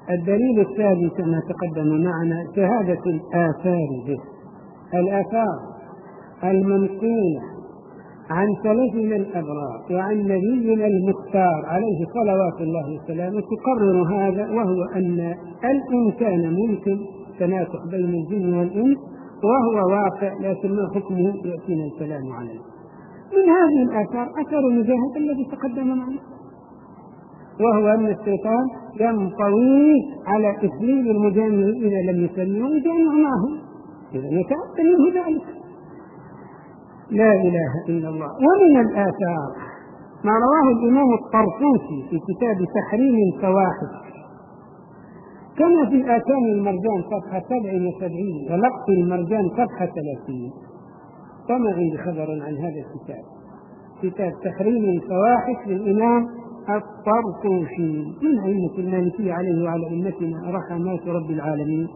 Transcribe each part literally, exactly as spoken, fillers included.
الدليل الثاني كما تقدم معنا شهادة الآثار به، الآثار المنقولة عن سلفنا الأبرار وعن نبينا المختار عليه صلوات الله وسلامه تقرر هذا، وهو أن الإنسان ممكن تناسخ بين الجن والإنس وهو واقع، لكن ما حكمه يأتينا الكلام عليه. من هذه الآثار أثر مجاهد الذي تقدم معنا، وهو أن الشيطان ينطوي على إسليل المجامع إذا لم يسلموا ويجامع معهم، إذا يتأتى منه ذلك. لا إله إلا الله. ومن الآثار ما رواه الإمام الطرطوسي في كتاب تحريم الفواحش، كما في آتان المرجان صفحة سبع وسبعين ولقط المرجان صفحة ثلاثين. كما عندي خبر عن هذا الكتاب، كتاب تحريم الفواحش للإمام الطرطوسي من أئمة المالكية عليه وعلى أئمتنا رحمات رب العالمين.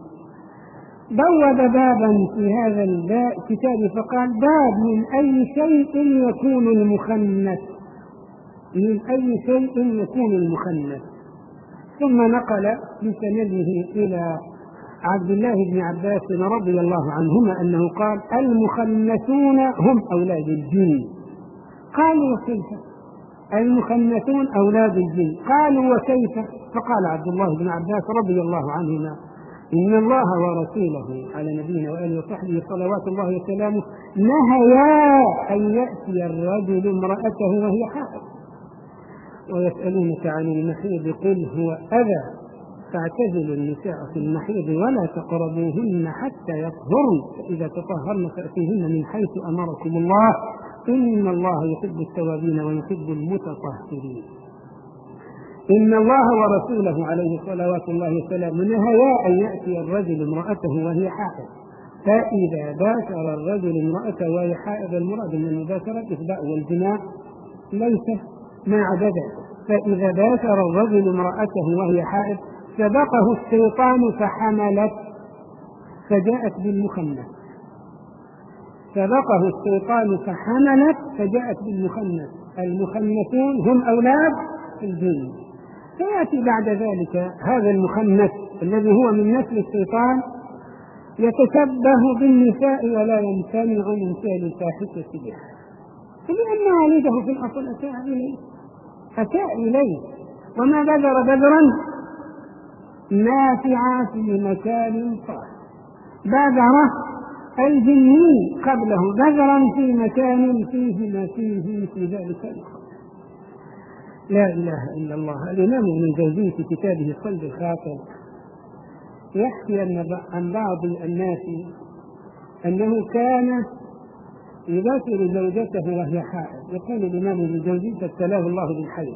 بوب بابا في هذا الكتاب فقال: باب من أي شيء يكون المخنث، من أي شيء يكون المخنث. ثم نقل بسنده إلى عبد الله بن عباس رضي الله عنهما أنه قال: المخنثون هم أولاد الجن. قالوا: وكيف؟ المخنثون أولاد الجن. قالوا: وكيف؟ فقال عبد الله بن عباس رضي الله عنهما: إن الله ورسوله على نبينا وآله وصحبه صلوات الله وسلامه نهيا أن يأتي الرجل امرأته وهي حائض، ويسألونك عن المحيض قل هو أذى فاعتزلوا النساء في المحيض ولا تقربوهن حتى يطهرن، فإذا تطهرن فأتوهن من حيث أمركم الله إن الله يحب التوابين ويحب المتطهرين. إن الله ورسوله عليه صلوات الله وسلامه نهيا أن يأتي الرجل امرأته وهي حائض، فإذا باشر الرجل امرأته وهي حائض، المراد من المباشرة الإفضاء والجماع ليس ما عدد، فإذا باشر الرجل امرأته وهي حائض سبقه الشيطان فحملت فجاءت بالمخنث، سبقه الشيطان فحملت فجاءت بالمخنث. المخنثون هم أولاد الجن. فيأتي بعد ذلك هذا المخنث الذي هو من نسل الشيطان يتشبه بالنساء ولا يمتنع من فعل الفاحشة به، لأن والده في الأصل أتى إليه أتى إليه وما بذر بذرا نافعا في مكان صالح، بذر الجني قبله بذرا في مكان فيه ما فيه في ذلك الخير. لا إله إلا الله. الإمام ابن الجوزي في كتابه صلب الخاطر يحكي عن بعض الناس أنه كان يباشر زوجته وهي حائض، يقول الإمام ابن الجوزي فابتلاه الله بالحيض،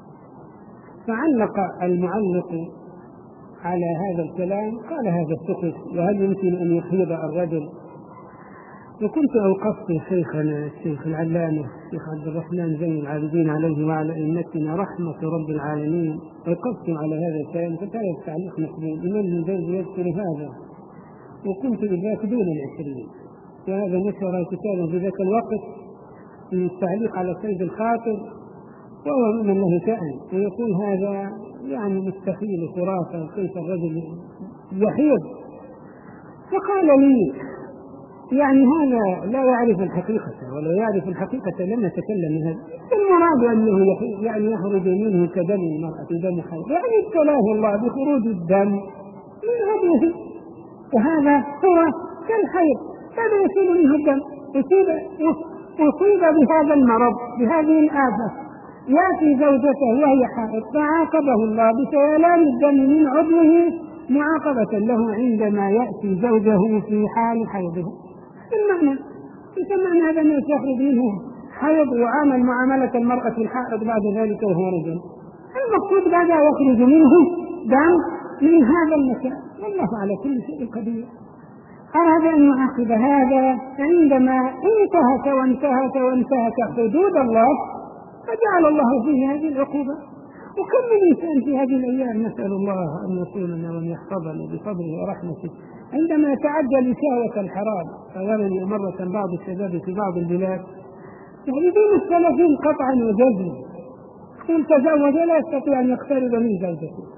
فعلق المعلق على هذا الكلام قال: هذا السقف، وهل يمكن أن يحيض الرجل؟ وكنت أوقفت شيخنا الشيخ العلامة الشيخ عبد الرحمن زين العابدين عليه وعلى أئمتنا رحمة رب العالمين، أوقفت على هذا الكلام فكان التعليق مقبول. الإمام ابن الجوزي يذكر هذا، وكنت إذاك دون العشرين، وهذا نشر كتابا في ذاك الوقت من التعليق على سيد الخاطر، وهو من له شأن، ويقول هذا يعني مستحيل خرافة، كيف الرجل يحيض؟ فقال لي: يعني هذا لا يعرف الحقيقة، ولا يعرف الحقيقة لم يتكلم هذا، المراد أنه يعني يخرج منه كدم المرأة دم حيض، يعني ابتلاه الله بخروج الدم من هذه، وهذا هو كالحيض، هذا يصيب منه الدم، يصيب بهذا المرض بهذه الآفة، يأتي زوجته وهي حائض فعاقبه الله بسيلان الدم من عضوه معاقبة له عندما يأتي زوجه في حال حيضه. المعنى يسمى هذا ما يخرج منه حيض وعامل معاملة المرأة الحائض بعد ذلك وهو رجل، المقصود بعد يخرج منه دم من هذا المكان، والله على كل شيء قدير. أراد أن يعاقب هذا عندما انتهك وانتهك وانتهك حدود الله فجعل الله فيه هذه العقوبة. وكم من إنسان في هذه الأيام نسأل الله أن يصوننا وأن يحفظنا بفضله ورحمته عندما يتعجل شهوة الحرام. أولا مرة بعض الشباب في بعض البلاد يعرفون السلفين قطعا وجزما، كل تزوج لا يستطيع أن يقترب من زوجته،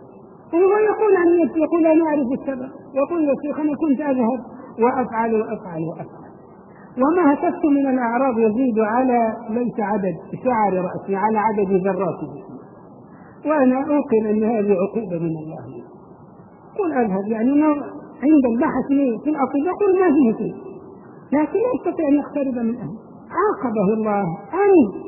وهو يقول عن نفسه، يقول أنا أعرف السبب، يقول يا شيخ أنا كنت أذهب وأفعل وأفعل وأفعل وما هتفت من الأعراض يزيد على ليس عدد شعر رأسي على عدد ذرات جسمي، وأنا أوقن أن هذه عقوبة من الله. قل أذهب يعني عند البحث في الأطباء قل ما فيه شيء، لكن لا يستطيع أن يقترب من أهل. عاقبه الله أن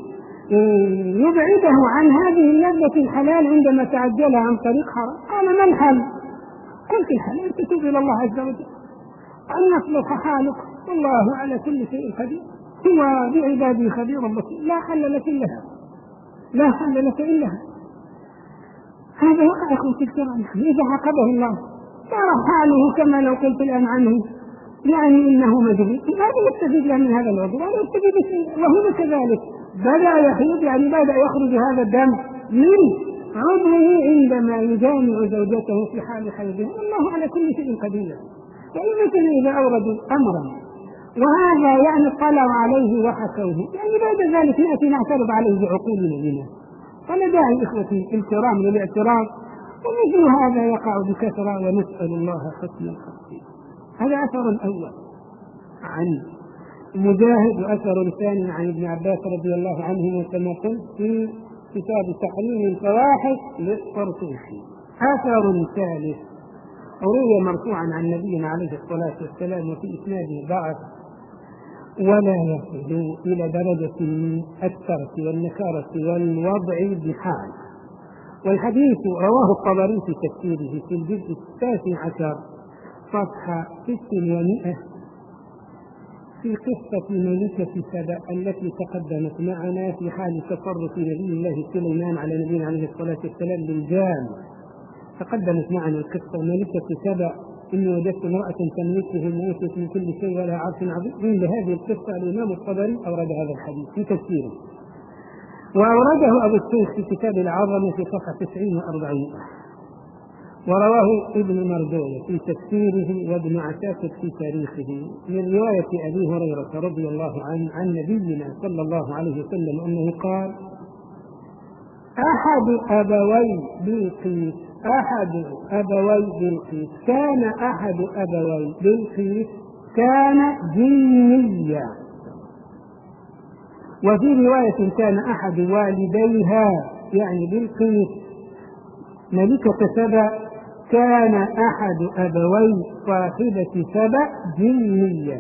يبعده عن هذه اللذة الحلال عندما تعجلها عن طريق حرام. قال ما الحل؟ قلت الحل أن تتوب إلى الله عز وجل، أن يصلح حالك، والله على كل شيء قدير، هو بعباده خبير بصير. لا حل لك إلا هذا، لا حل لك إلا هذا. هذا وقع أخوتي الكرام. إذا عاقبه الله صار حاله كما لو قلت الآن عنه يعني إنه مجنون، لا يستفيد من هذا الوضع ولا يستفيد شيء. وهو كذلك بدأ يحيض يعني بدأ يخرج هذا الدم من عضوه عندما يجامع زوجته في حال حيضه، الله على كل شيء قدير. فإذا إذا أوردوا أمرا وهذا يعني طلعوا عليه وحكوه، يعني بعد ذلك نأتي نعترض عليه بعقولنا لنا. فلا داعي إخوتي الكرام للاعتراض، ومثل هذا يقع بكثرة، ونسأل الله حسن الخير. هذا أثر الأول عن مجاهد، وأثر الثاني عن ابن عباس رضي الله عنه كما قلت في كتاب تحريم الفواحش للطرطوسي. أثر ثالث روي مرفوعا عن نبينا عليه الصلاة والسلام وفي إسناده ضعف ولا يصل إلى درجة الترك والنكارة والوضع بحال. والحديث رواه الطبري في تفسيره في الجزء التاسع عشر صفحة ست ومئة في قصة ملكة سبأ التي تقدمت معنا في حال تصرف نبي الله سليمان على نبينا عليه الصلاة والسلام بالجان. تقدمت معنا القصة ملكة سبأ إني وجدت امرأة تملكهم وأوتت من كل شيء ولا عرش عظيم. عند هذه القصة الإمام الطبري أورد هذا الحديث في تفسيره، وأورده أبو الشيخ في كتاب العظمة في صفحة تسعين وأربعين، ورواه ابن مردوية في تفسيره وابن عساكر في تاريخه من رواية أبي هريرة رضي الله عنه عن نبينا صلى الله عليه وسلم أنه قال: أحد أبوي بلقيس أحد أبوي بلقيس كان أحد أبوي بلقيس كان جنيا، وفي رواية كان أحد والديها يعني بلقيس ملكة سبأ كان أحد أبوي صاحبة سبأ جنيا.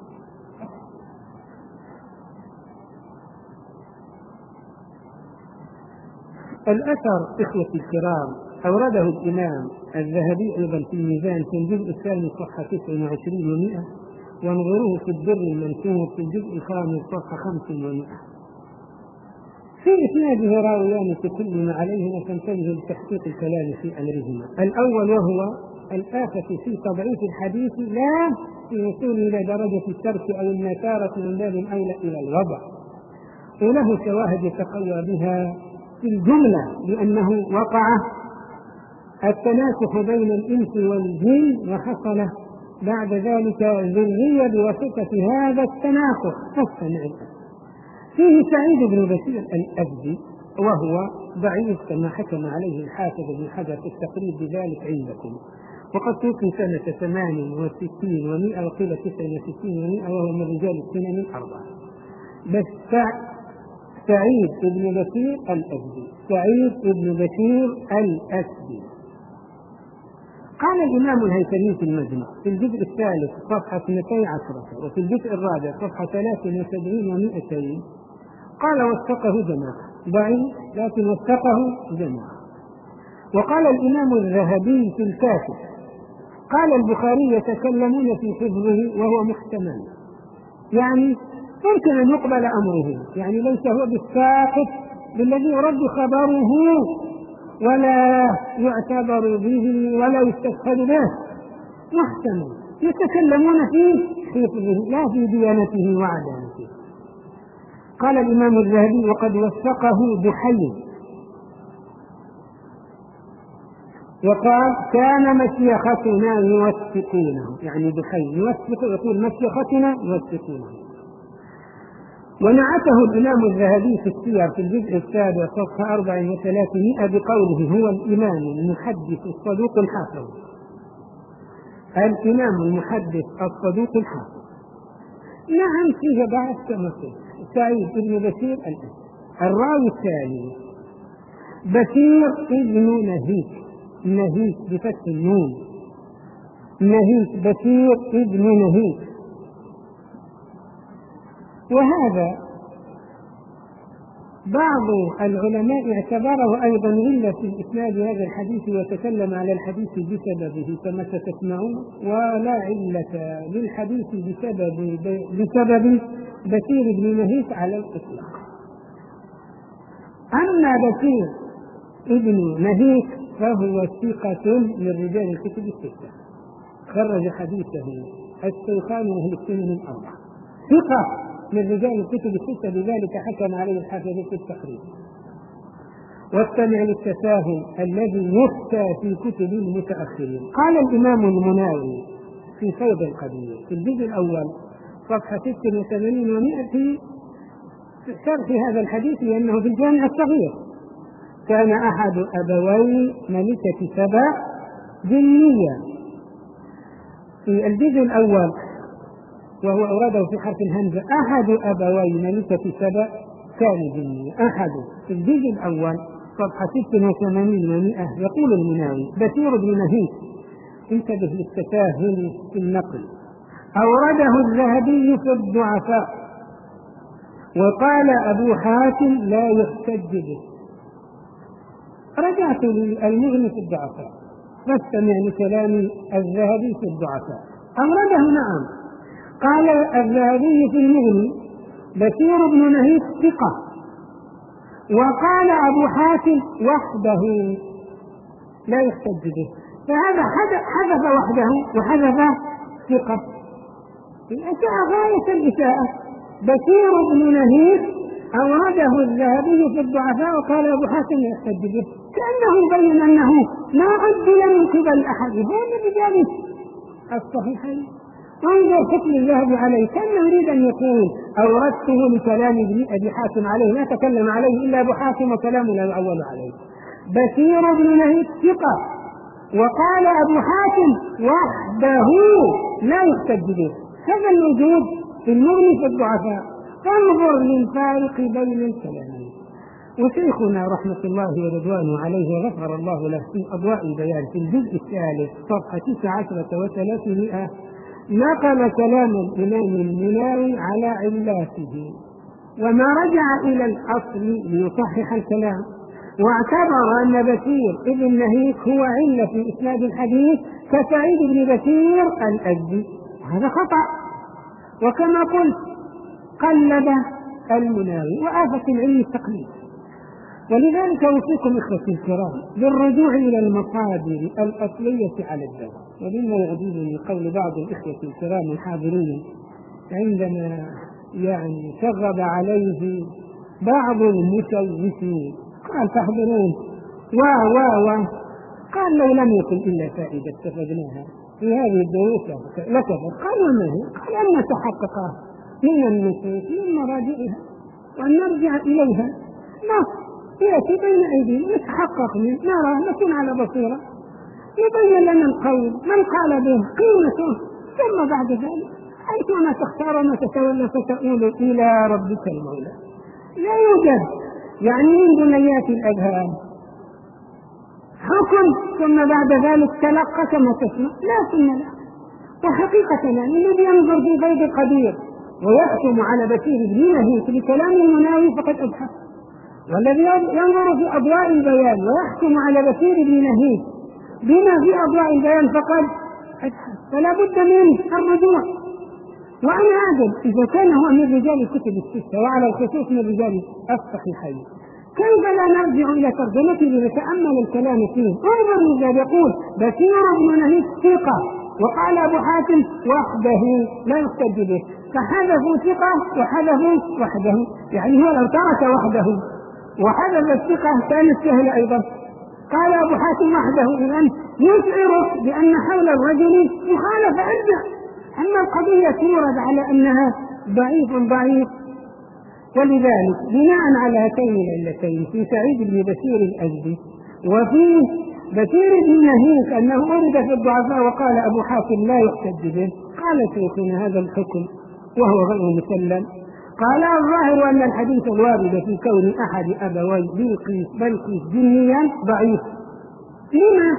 الأثر إخوتي الكرام أورده الإمام الذهبي أيضا في الميزان في الجزء الثاني صفحة تسع وعشرين ومئة، وانظروه في الدر المنثور في الجزء الخامس صفحة خمس ومئة. في إسناده راويان تكلم عليهما فانتبهوا لتحقيق الكلام في أمرهما. الأول وهو الآفة في تضعيف الحديث لا في وصول إلى درجة الترك أو النكارة من باب أولى إلى الوضع، وله شواهد يتقوى بها في الجملة لأنه وقع التناسخ بين الإنس والجن وحصل بعد ذلك ذرية بواسطة هذا التناسخ. فاستمع. فيه سعيد بن بشير الأزدي وهو ضعيف كما حكم عليه الحافظ بن حجر في التقريب بذلك عندكم، وقد توفي سنة ثمان وستين ومئة وقيل تسع وستين ومئة، وهو من رجال السنن الأربعة. بس سعيد بن بشير الأزدي سعيد بن بشير الأزدي قال الإمام الهيثمي في المجمع في الجزء الثالث صفحة اثنتي عشرة وفي الجزء الرابع صفحة ثلاث وسبعين ومئتين قال وثقه جماعة، ضعيف لكن وثقه جماعة. وقال الإمام الذهبي في الكافي قال البخاري يتكلمون في حفظه وهو محتمل، يعني ممكن أن يقبل أمره، يعني ليس هو بالساقط بالذي يرد خبره ولا يعتبر به ولا يستشهد به، محتمل يتكلمون في حفظه لا في ديانته وعدالته. قال الإمام الذهبي وقد وثقه بحي، وقال كان مشيختنا يوثقونه، يعني بحي يوثق يقول مشيختنا يوثقونه. ونعته الإمام الذهبي في السير في الجزء السابع صفحة أربع وثلاثمائة بقوله: هو الإمام المحدث الصدوق الحافظ. الإمام المحدث الصدوق الحافظ. نعم فيه بعض كما قلت سعيد بن بشير الأسد. الراوي الثاني بشير ابن نهيك، نهيك بفتح النون، نهيك، بشير ابن نهيك. وهذا بعض العلماء اعتبره أيضا علة في إسناد هذا الحديث وتكلم على الحديث بسببه كما ستسمعون، ولا علة للحديث بسبب بسبب بشير بن نهيك على الإطلاق. أما بشير ابن نهيك فهو ثقة من رجال الكتب الستة، خرج حديثه الشيخان وأهل السنن الأربعة، ثقة من رجال الكتب الستة، لذلك حكم عليه الحافظ في التقريب. واستمع للتساهل الذي يفتى في كتب المتأخرين. قال الإمام المناوي في فيض القدير في الجزء الأول صفحة ستة وثمانين ومائة في شرح هذا الحديث، لأنه في الجامع الصغير: كان أحد أبوي ملكة سبأ جنيا. في الجزء الأول وهو أورده في حرف الهمزة: أحد أبوي ملكة سبأ كان جنيا. أحد في الجزء الأول صفحة ستة وثمانين ومائة يقول المناوي: بشير بن نهيك. انتبه للتساهل في النقل. أورده الذهبي في الضعفاء، وقال أبو حاتم لا يحتج به. رجعت للمغني في الضعفاء فاستمع لكلام الذهبي في الضعفاء. أورده نعم، قال الذهبي في المغني: بشير بن نهيك ثقة. وقال أبو حاتم وحده لا يحتج به، فهذا حذف وحده وحذف ثقة. الإساءة غاية الإساءة. بشير بن نهيك أورده الذهبي في الضعفاء وقال أبو حاتم لا يحتج به، كأنه يبين أنه ما عدل من قبل أحد، هو من رجال الصحيحين. وانظر حكم الذهبي عليه، كأنه يريد أن يقول أوردته لكلام أبي حاتم عليه، لا تكلم عليه إلا أبو حاتم وكلام لا يعول عليه. بشير بن نهيك ثقة، وقال أبو حاتم وحده لا يحتج به. هذا الموجود في المغني في الضعفاء. فانظر للفارق بين الكلامين. وشيخنا رحمة الله ورضوانه عليه وغفر الله له في أضواء البيان في الجزء الثالث صفحة تسعة عشر وثلاثمائة نقل كلام الإمام المناوي على علاته، وما رجع إلى الأصل ليصحح الكلام، واعتبر أن بشير ابن نهيك هو علة في إسناد الحديث كسعيد بن بشير الأزدي. هذا خطأ، وكما قلت قلد المناوي، وآفة العلم التقليد. ولذلك أوصيكم إخوتي الكرام بالرجوع إلى المصادر الأصلية على الدواء. ومما يعجبني قول بعض الإخوة الكرام الحاضرين عندما يعني شغب عليه بعض المشوشين، قال: تحضرون و و و قال: لو لم يكن إلا فائدة استفدناها في هذه الدروس لكفت. قال: وما هي؟ قال: أن نتحقق من النصوص من مراجعها وأن نرجع إليها، نص يأتي بين أيدينا نتحقق منه، نرى، نكون على بصيرة، يبين لنا القول من قال به قيمته، ثم بعد ذلك حيثما تختار وما تتولى فتؤول إلى ربك المولى. لا يوجد يعني من بنيات الأذهان حكم ثم بعد ذلك تلقى كما تسمع، لا ثم لا. وحقيقة يعني الذي ينظر في فيض القدير ويحكم على بشير بن نهيك بكلام المناوي فقد أبحث، والذي ينظر في أضواء البيان ويحكم على بشير بن نهيك بما في أضواء البيان فقد أبحث. فلا بد من الرجوع. وأنا أعجب إذا كان هو من رجال الكتب الستة وعلى الخصوص من رجال الصحيحين، كيف لا نرجع إلى ترجمته لنتأمل الكلام فيه؟ انظر لذا يقول: بشير بن نهيك ثقة، وقال أبو حاتم وحده لا يحتج به، فحذفوا ثقة وحذفوا وحده. يعني هو لو ترك وحده وحذف الثقة كانت سهلة أيضا. قال أبو حاتم وحده، إذن يشعرك بأن حول الرجل مخالفة أرجع. أما القضية تورد على أنها ضعيف ضعيف ولذلك بناء على هاتين العلتين في سعيد بن بشير الأزدي وفي بشير بن نهيك أنه ورد في الضعفاء وقال أبو حاتم لا يحتج به، قال شيخنا هذا الحكم وهو غير مسلم. قال الظاهر أن الحديث الوارد في كون أحد أبوي بلقيس بلقيس جنيا ضعيف. لما؟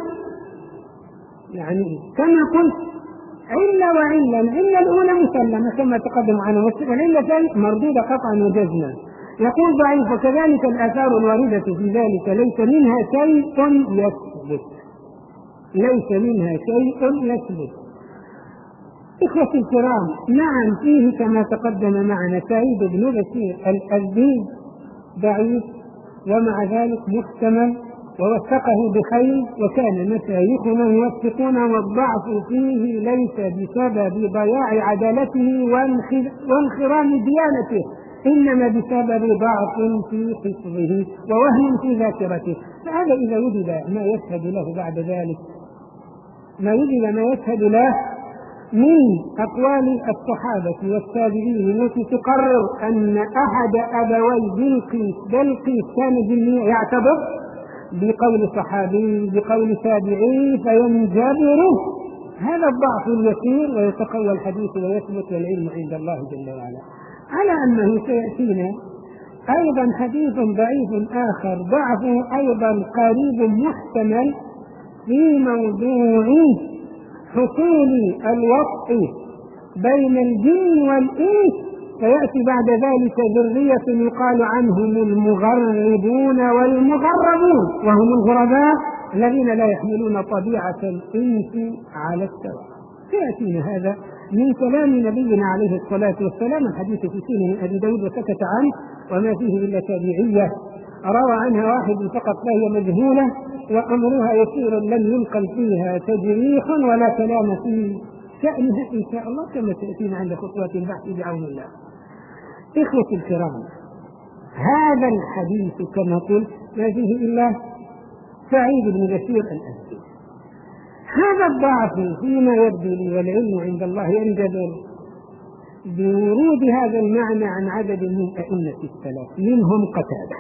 يعني كما قلت علة وعلة، العلة الأولى مسلمة كما تقدم عنه، والعلة الثانية مردودة قطعا وجزما. يقول ضعيف، وكذلك الآثار الواردة في ذلك ليس منها شيء يثبت، ليس منها شيء يثبت. إخوتي الكرام، نعم فيه كما تقدم معنا سعيد بن بشير الأزدي ضعيف، ومع ذلك محتمل ووثقه بخير، وكان مشايخنا يوثقون، والضعف فيه ليس بسبب ضياع عدالته وانخرام ديانته، إنما بسبب ضعف في حفظه ووهم في ذاكرته. فهذا إذا وجد ما يشهد له بعد ذلك، ما وجد ما يشهد له من أقوال الصحابة والتابعين التي تقرر أن أحد أبوي بلقيس بلقيس كان جنيا، يعتبر بقول صحابي بقول تابعي فينجبر هذا الضعف اليسير ويتقوى الحديث ويثبت والعلم عند الله جل وعلا. على أنه سيأتينا أيضا حديث ضعيف آخر ضعفه أيضا قريب محتمل في موضوع حصول الوصف بين الجن والإنس، فيأتي بعد ذلك ذرية يقال عنهم المغربون والمغربون، وهم الغرباء الذين لا يحملون طبيعة الإنس على السواء. سيأتينا هذا من كلام نبينا عليه الصلاة والسلام، الحديث في سنن أبي داود وسكت عنه، وما فيه إلا تابعية روى عنها واحد فقط فهي مجهولة، وأمرها يسير لم ينقل فيها تجريح ولا كلام في شأنها إن شاء الله، كما تأتينا عند خطوات البحث بعون الله. إخوتي الكرام، هذا الحديث كما قلت ما فيه إلا سعيد بن بشير الأزدي. هذا الضعف فيما يبدو لي والعلم عند الله ينجبر بورود هذا المعنى عن عدد من أئمة السلف، منهم قتادة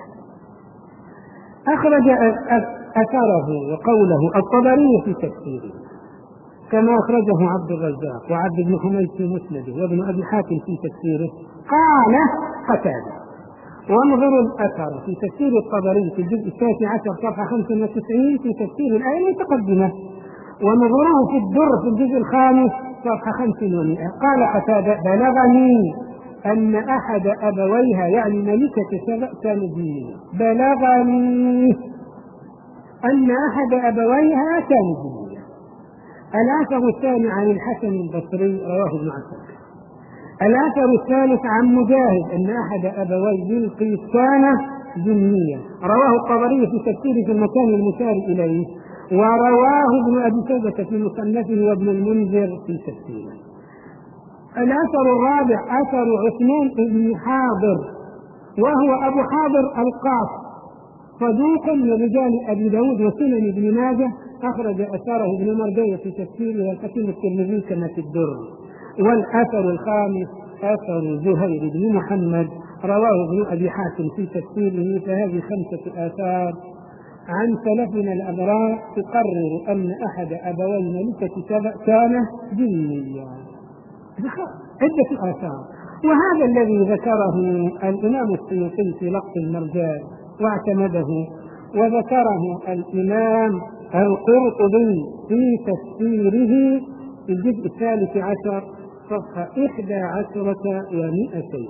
أخرج أثره وقوله الطبري في تفسيره، كما أخرجه عبد الرزاق وعبد بن حميد في مسنده وابن أبي حاتم في تفسيره. قال قتادة: وانظروا الأثر في تفسير الطبري في الجزء التاسع عشر صفحة خمسة وتسعين في تفسير الآية المتقدمة، ونظروه في الدر في الجزء الخامس صفحة خمس ومئة. قال قتادة: بلغني أن أحد أبويها يعني ملكة سبأ كان جنيا. بلغني أن أحد أبويها كان جنيا. الأثر الثاني عن الحسن البصري رواه ابن عساكر. الأثر الثالث عن مجاهد أن أحد أبوي بلقيس كان جنيا، رواه الطبري في تفسيره في المكان المشار إليه، ورواه ابن أبي شيبة في مصنفه وابن المنذر في تفسيره. الأثر الرابع أثر عثمان بن حاضر، وهو أبو حاضر القاص، صدوق من رجال أبي داود وسنن ابن ماجه، أخرج أثاره ابن مردويه في تفسيره والحكيم الترمذي كما في الدر. والأثر الخامس أثر زهير بن محمد، رواه ابن أبي حاتم في تفسيره. فهذه خمسة آثار عن سلفنا الأبرار تقرر أن أحد أبوي ملكة سبأ كان جنيا، عدة آثار. وهذا الذي ذكره الإمام السيوطي في لقط المرجان واعتمده، وذكره الإمام القرطبي في تفسيره في الجزء الثالث عشر صفحة إحدى عشرة ومئتين.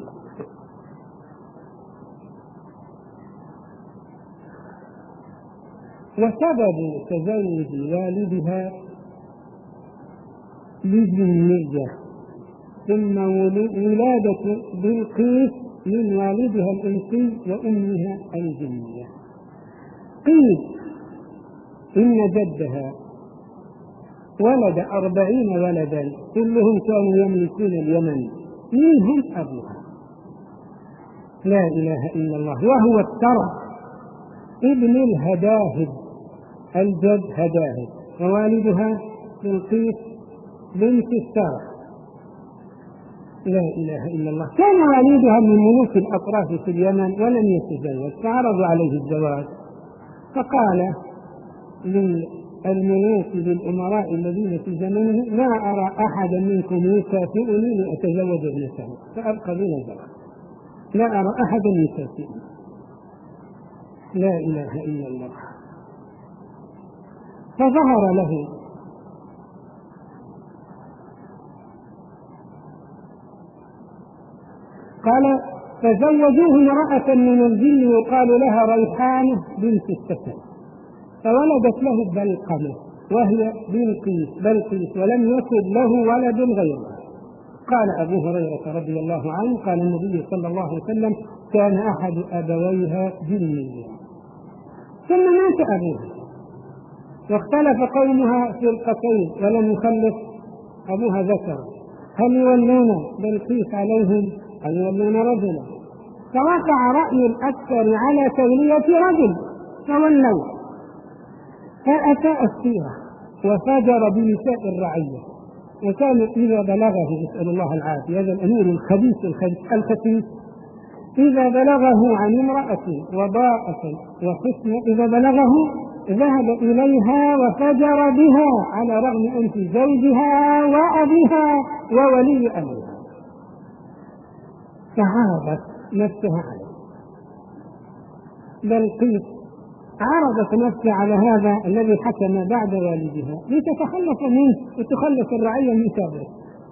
وسبب تزوج والدها لجنية، ثم ولادة بلقيس من والدها الإنسي وأمها الجنية. قيل إن جدها ولد أربعين ولدا كلهم كانوا يملكون اليمن، منهم أبوها لا إله إلا الله وهو الترى ابن الهداهد الجد هداهد، ووالدها بلقيس بنت السرح. لا إله إلا الله. كان والدها من ملوك الأطراف في اليمن ولم يتزوج، فعرضوا عليه الزواج، فقال للملوك للأمراء الذين في زمنه: لا أرى أحدا منكم يكافئني لأتزوج ابنته، فأبقى دون الزواج. لا أرى أحدا يكافئني. لا إله إلا الله. فظهر له قال: فزوجوه امرأة من الجن يقال لها ريحانة بنت السكن، فولدت له بلقمة وهي بلقيس بلقيس ولم يكن له ولد غيرها. قال أبو هريرة رضي الله عنه: قال النبي صلى الله عليه وسلم: كان أحد أبويها جنيا. ثم مات أبوها واختلف قومها في القتين ولم يخلف أبوها ذكر، هل يولون بلقيس عليهم أن يولون رجلا؟ فوقع رأي الأكثر على تولية رجل فولوا، فأتى السيرة وفجر بنساء الرعية، وكان إذا بلغه، نسأل الله العافية، هذا الأمير الخبيث الخبيث إذا بلغه عن امرأة وضاءة وحسن، إذا بلغه ذهب إليها وفجر بها على رغم أنف زوجها وأبيها وولي أمرها، فعرضت نفسها عليه. بلقيس عرضت نفسها على هذا الذي حكم بعد والدها لتتخلص منه وتخلص الرعية من شره،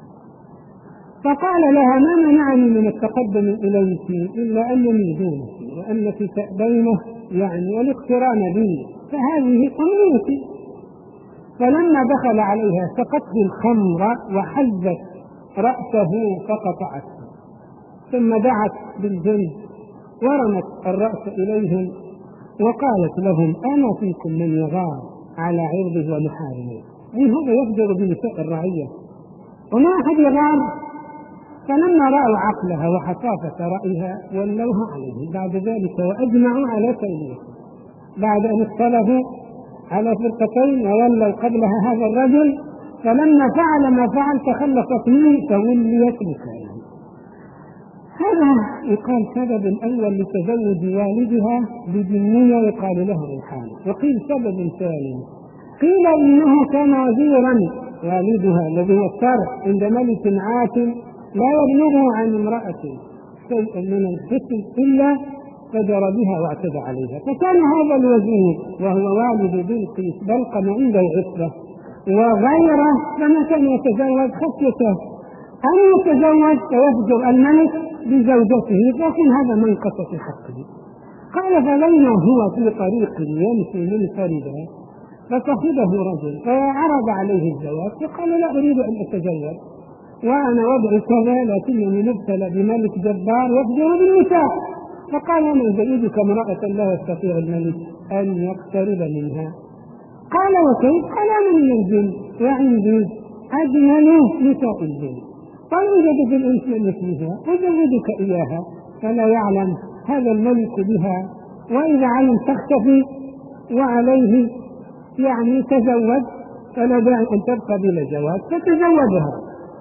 فقال لها: ما منعني من التقدم إليك إلا أنني دونك وأنك تأبينه يعني والاقتران بي، فهذه أمنيتي. فلما دخل عليها سقته الخمر وحزت رأسه فقطعته، ثم دعت بالجن ورمت الرأس إليهم وقالت لهم: أنا فيكم من يغار على عرضه ومحارمه، أي هذا يفجر بنساء الرعية وما أحد يغار. فلما رأوا عقلها وحصافة رأيها ولوها عليه بعد ذلك وأجمعوا على توليته، بعد أن اختلفوا على فرقتين وولوا قبلها هذا الرجل، فلما فعل ما فعل تخلصت منه فوليت مكانه. هذا يقال سبب الأول لتزوج والدها بجنية يقال له ريحانة. وقيل سبب ثاني، قيل إنه كان وزيرا والدها الذي هو الشرع عند ملك عاتل لا يبلغه عن امرأة شيئا من الحسن إلا فجر بها واعتدى عليها، فكان هذا الوزير وهو والد بلقيس بلقم عنده عفة وغيره، فما كان يتزوج خشيته أن يتزوج ويفجر الملك بزوجته، لكن هذا منقص في حقه. قال: فلما هو في طريق يمشي منفردا فصحبه رجل فعرض عليه الزواج، فقال: لا أريد أن أتزوج وأنا وضع كذا، لكنني مبتلى بملك جبار يفجر بالنساء. فقال: من زوجك امرأة لا يستطيع الملك أن يقترب منها. قال: وكيف؟ قال: أنا من الجن وعندي أجمل نساء الجن، قال: وجدت الأنس مثلها وزوجك إياها، فلا يعلم هذا الملك بها، وإذا علم تختفي وعليه يعني تزوج، فلا داعي أن تبقى بلا زواج، فتزوجها.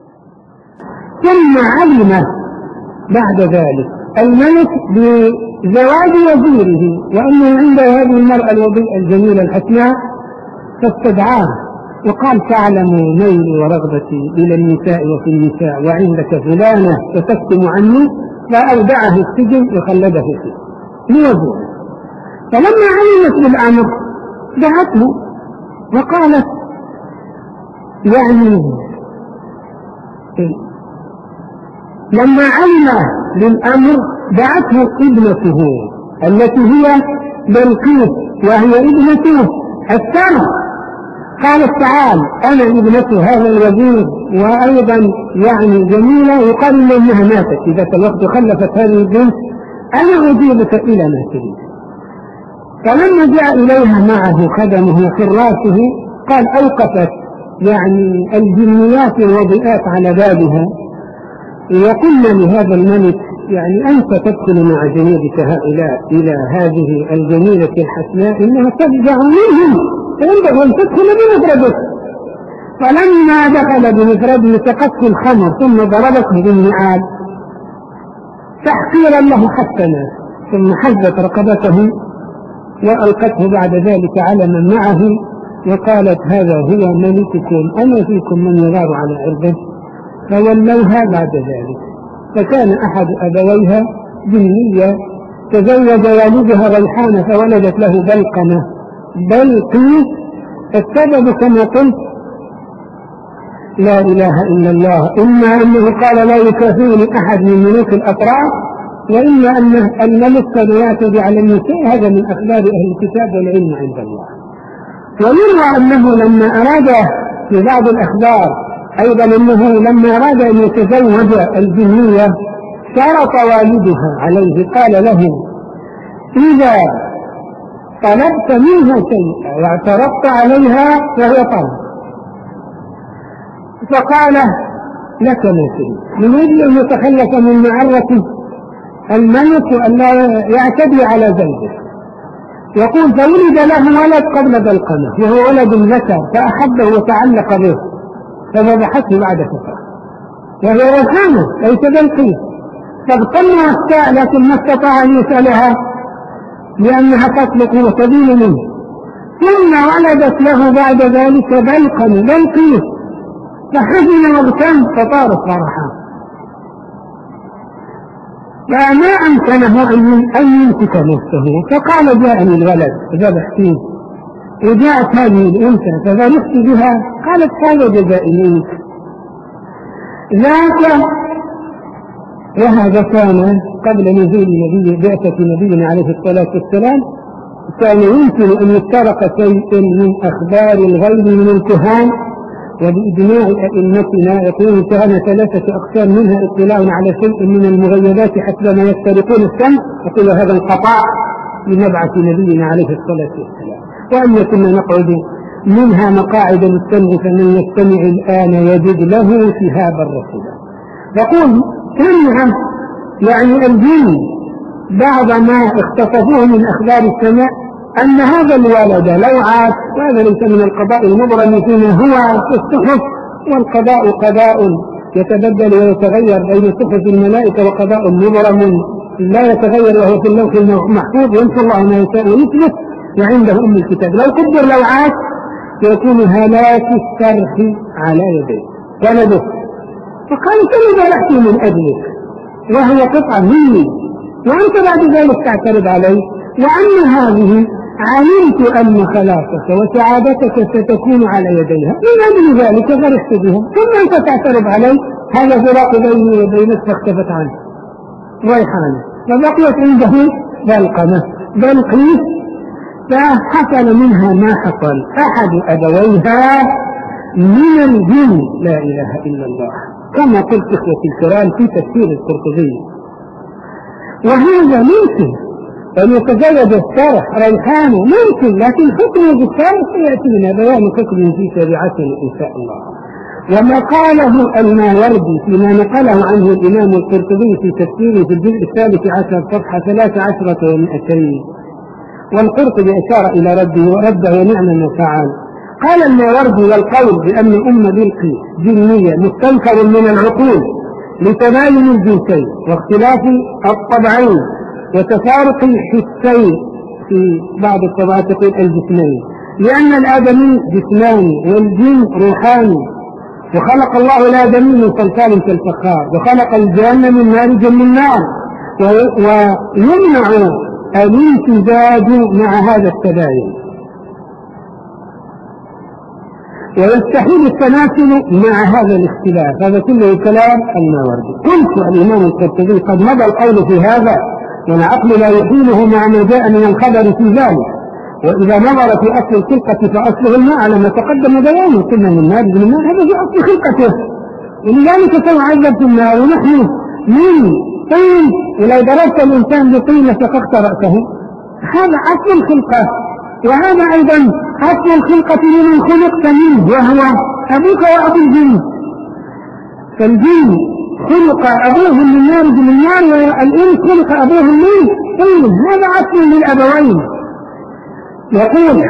ثم علم بعد ذلك الملك بزواج وزيره وأنه عنده هذه المرأة الوضيئة الجميلة الحسناء، فاستدعاه وقال: تعلم ميلي ورغبتي إلى النساء وفي النساء، وعندك فلانة تتكتم عني، فأودعه السجن وخلده فيه لوزيره. فلما علمت بالأمر دعته وقالت: يعني لما علم بالأمر دعته ابنته التي هي بلقيس وهي ابنته السارة، قالت: تعال أنا ابنة هذا الوزير وأيضا يعني جميلة، يقال إنها ماتت في ذاك الوقت خلفت هذه البنت، أنا أجيبك إلى ما تريد. فلما جاء إليها معه خدمه وحراسه قال: أوقفت يعني الجنيات الوضيئات على بابها وقلنا لهذا الملك: يعني أنت تدخل مع جنودك هؤلاء إلى هذه الجميلة الحسناء إنها تفزع منهم، فينبغي أن تدخل بمفردك. فلما دخل بمفرده سقته الخمر ثم ضربته بالنعال تحقيرا له حسنا، ثم حزت رقبته وألقته بعد ذلك على من معه وقالت هذا هو ملككم أما فيكم من يغار على عرضه، فولوها بعد ذلك. فكان أحد أبويها جنية تزوج والدها ريحانة فولدت له بلقمة بلقيس. السبب كما قلت لا إله إلا الله، إما أنه قال لا يكافئني أحد من ملوك الأطراف، وإما أن الملك قد يعتدي على النساء. هذا من أخبار أهل الكتاب والعلم عند الله. ويروى أنه لما أراد في بعض الأخبار أيضا أنه لما أراد أن يتزوج الجنية شرط والدها عليه، قال له إذا طلبت منها شيئا واعترضت عليها فهي طلب، فقال لك ما تريد، من أجل أن يتخلص من معرة الملك وأن لا يعتدي على زوجه. يقول فولد له ولد قبل بلقمة وهو ولد ذكر فأحبه وتعلق به فذبحته بعد فترة، وهي ريحانة ليس بلقيس. فاغتمها الساء لكن ما استطاع أن يسألها لأنها تطلق وتبين منه، ثم ولدت له بعد ذلك بلقمة بلقيس فحزن واغتم فطارت فرحا، فما أمكنه أن يمسك نفسه، فقال جاءني الولد ذبحتيه، وجاءت هذه الأنثى فذبحت بها، قالت هذا جزائي منك. ذاك وهذا كان قبل نزول نبي بعثة نبينا عليه الصلاة والسلام، كان يمكن أن يفترق شيء من أخبار الغيب من الكهان، وبإجماع أئمتنا يكون كان ثلاثة أقسام، منها اطلاع على شيء من المغيبات حسب ما يفترقون السمع، وكل هذا انقطاع لمبعث نبينا عليه الصلاة والسلام. وأن كنا نقعد منها مقاعد للسمع فمن يستمع الآن يجد له شهابا رصدا. يقول سمع يعني الجن بعض ما اختصفوه من أخبار السماء أن هذا الولد لو عاش، وهذا ليس من القضاء المبرم فيما هو في الصحف، والقضاء قضاء يتبدل ويتغير بين صحف الملائكة وقضاء مبرم لا يتغير وهو في اللوح المحفوظ ينسى الله ما يشاء ويثبت وعنده أم الكتاب. لو قدر لو عاش يكون هلاك السرح على يديه ولده، فقال كم ذبحت من أجلك وهي قطعة مني وأنت بعد ذلك تعترض علي، وأن هذه علمت أن خلاصك وسعادتك ستكون على يديها، من أجل ذلك فرحت بها، ثم أنت تعترض علي. هذا فراق بيني وبينك فاختفت عنه ريحانة، فبقيت عنده بلقمة بلقيس، فحصل منها ما حصل. أحد أبويها من الجن، لا إله إلا الله، كما قلت إخوتي الكرام في تفسير القرطبي. وهذا ممكن أن يتزوج السارح ريحانه ممكن، لكن حكم بالسارح سيأتينا بيان حكم في شريعتنا إن شاء الله. وما قاله الماوردي فيما نقله عنه الإمام القرطبي في تفسيره في الجزء الثالث عشر صفحة ثلاث عشرة ومئتين، والقرطبي أشار إلى رده ورده ونعم ما فعل. قال الماوردي والقول بأن أم بلقيس جنية مستنكر من العقول لتباين الجنسين واختلاف الطبعين وتفارق الحسين، في بعض الطبعات تقول الجسمين، لأن الآدمي جسماني والجن روحاني، وخلق الله الآدمي من صلصال كالفخار وخلق الجن من مارج من نار، ويمنع الامتزاج مع هذا التباين ويستحيل التناسل مع هذا الاختلاف. هذا كله كلام الماوردي. قلت الإمام القرطبي قد مضى القول في هذا والعقل لا يحيله مع ما جاء من الخبر في ذلك، وإذا نظر في أصل الخلقة فأصله الماء على ما تقدم بيانه، كنا من مارج من النار، هذا في أصل خلقته، ولذلك سنعذب في النار ونحن من طين، ولو ضربت الإنسان بطين لشققت رأسه، هذا أصل الخلقة. وهذا أيضا أصل الخلقة لمن خلقت منه وهو أبوك وأبو الجن، فالجن خلق أبوهم من مارج من النار والإنس خلق أبوهم من طين، هذا أصل للأبوين. يقول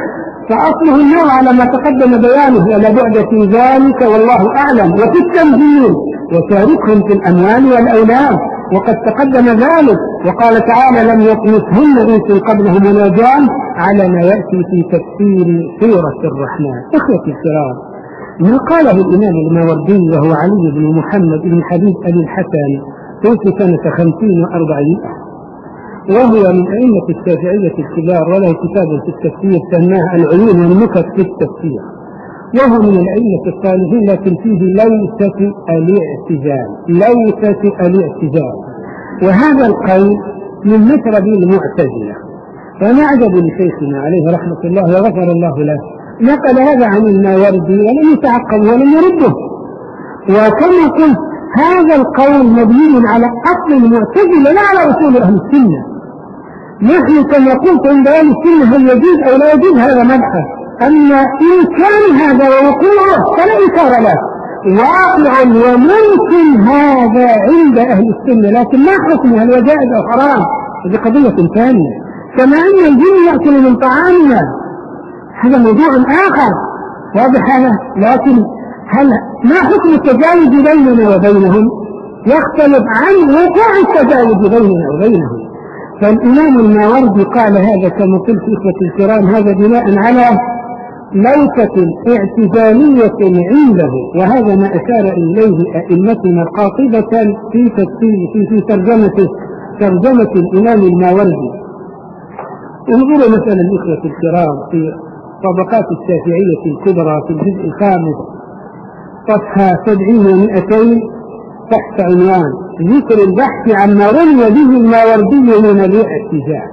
فأصله النار على ما تقدم بيانه، ولا بعد في ذلك والله أعلم. وفي التنزيل وشاركهم في الأموال والأولاد، وقد تقدم ذلك، وقال تعالى لم يطمثهن إنس قبلهم ولا جان، على ما يأتي في تفسير سورة الرحمن. إخوتي الكرام، ما قاله الإمام الماوردي وهو علي بن محمد بن حبيب أبي الحسن توفي سنة خمسين وأربعمائة، وهو من أئمة الشافعية الكبار، وله كتاب في التفسير سماه العيون والنكت في التفسير، وهو من الأئمة الصالحين، لكن فيه ليست الاعتزال ليست الاعتزال وهذا القول من مشرب المعتزلة. فما عجب لشيخنا عليه رحمة الله وغفر الله له، نقل هذا عن الماوردي ولم يتعقب ولم يرده. وكما قلت هذا القول مبني على أصل المعتزلة لا على أصول أهل السنة. نحن كما قلت عند أهل السنة هل يجوز أو لا يجوز هذا مبحث، أما إن كان هذا ووقوعه فلا إنكار له، واقعا وممكن هذا عند أهل السنة، لكن ما حكمه هل جائز أو حرام هذه قضية ثانية. كما أن الجن يأكل من طعامنا هذا موضوع آخر واضح هذا، لكن هل ما حكم التجاوز بيننا وبينهم يختلف عن وقوع التجاوز بيننا وبينهم. فالإمام الماوردي قال هذا كما قلت إخوتي الكرام هذا بناء على ليست اعتزالية عنده، وهذا ما أشار إليه أئمتنا قاطبة في تفسير في, في ترجمة ترجمة الإمام الماوردي. انظروا مثلا إخوتي الكرام في طبقات الشافعية الكبرى في الجزء الخامس صفحة سبعين ومئتين تحت عنوان ذكر البحث عما رمي به الماوردي من الاعتزال.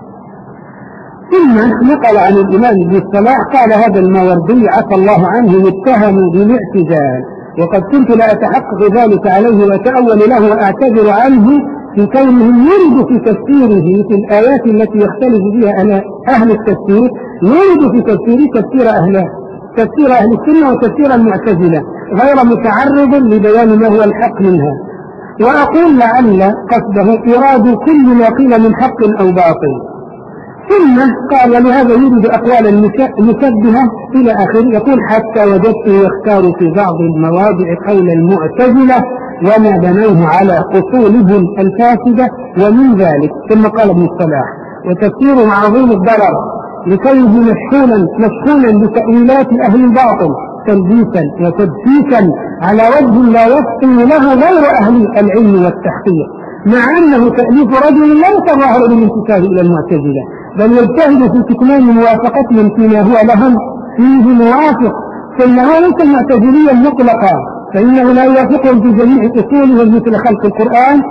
ثم نقل عن الإمام ابن الصلاح قال هذا الماوردي عفى الله عنه متهم بالاعتزال، وقد كنت لا أتحقق ذلك عليه وأتأول له وأعتذر عنه في كونه يرد في تفسيره في الآيات التي يختلف بها أهل التفسير، يرد في تفسيره تفسير أهل تفسير أهل السنة وتفسير المعتزلة غير متعرض لبيان ما هو الحق منها. وأقول لعل قصده إراد كل ما قيل من حق أو باطل. ثم قال لهذا يريد أقوال المشبهة إلى آخره، يقول حتى وجدته يختار في بعض المواضع قول المعتزلة وما بنوه على أصولهم الفاسدة ومن ذلك. ثم قال ابن الصلاح وتفسيره عظيم الضرر لكونه مشحونا مشحونا بتأويلات أهل الباطل تلبيسا وتدسيسا على وجه لا يفطن له غير أهل العلم والتحقيق، مع أنه تأليف رجل لا يتظاهر بالانتساب إلى المعتزلة، بل يجتهد في كتمان موافقتهم فيما هو لهم فيه موافق، فإنه ليس معتزليا مطلقا، فإنه لا يوافقهم في جميع أصولهم مثل خلق القرآن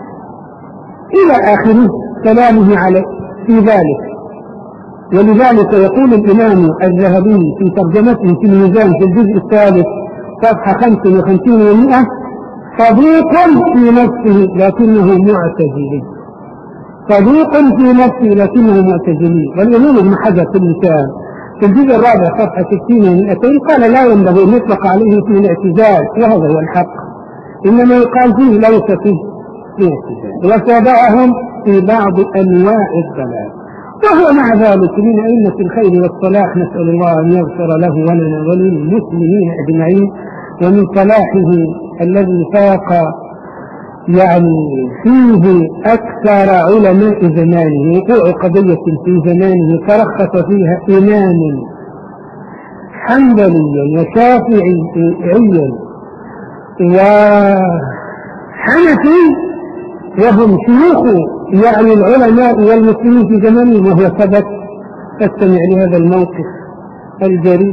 إلى آخر كلامه عليه في ذلك. ولذلك يقول الإمام الذهبي في ترجمته في الميزان في الجزء الثالث صفحة خمسة وخمسين ومئة صديق في نفسه لكنه معتزلي، صديق في نفسه لكنه معتزلي. والإمام ابن حجر في اللسان في الجزء الرابع صفحة ستين ومئتين قال لا ينبغي أن يطلق عليه في الاعتزال، وهذا هو الحق، إنما يقال فيه ليس فيه اعتزال، وتابعهم في بعض أنواع الضلال. وهو مع ذلك من أئمة الخير والصلاح، نسأل الله أن يغفر له ولنا وللمسلمين أجمعين، ومن صلاحه الذي فاق يعني فيه أكثر علماء زمانه، وقوع قضية في زمانه ترخص فيها إمام حنبليا وشافعيا وحنفي وهم شيوخ يعني العلماء والمسلمين في زمانه، وهو ثبت. استمع لهذا الموقف الجريء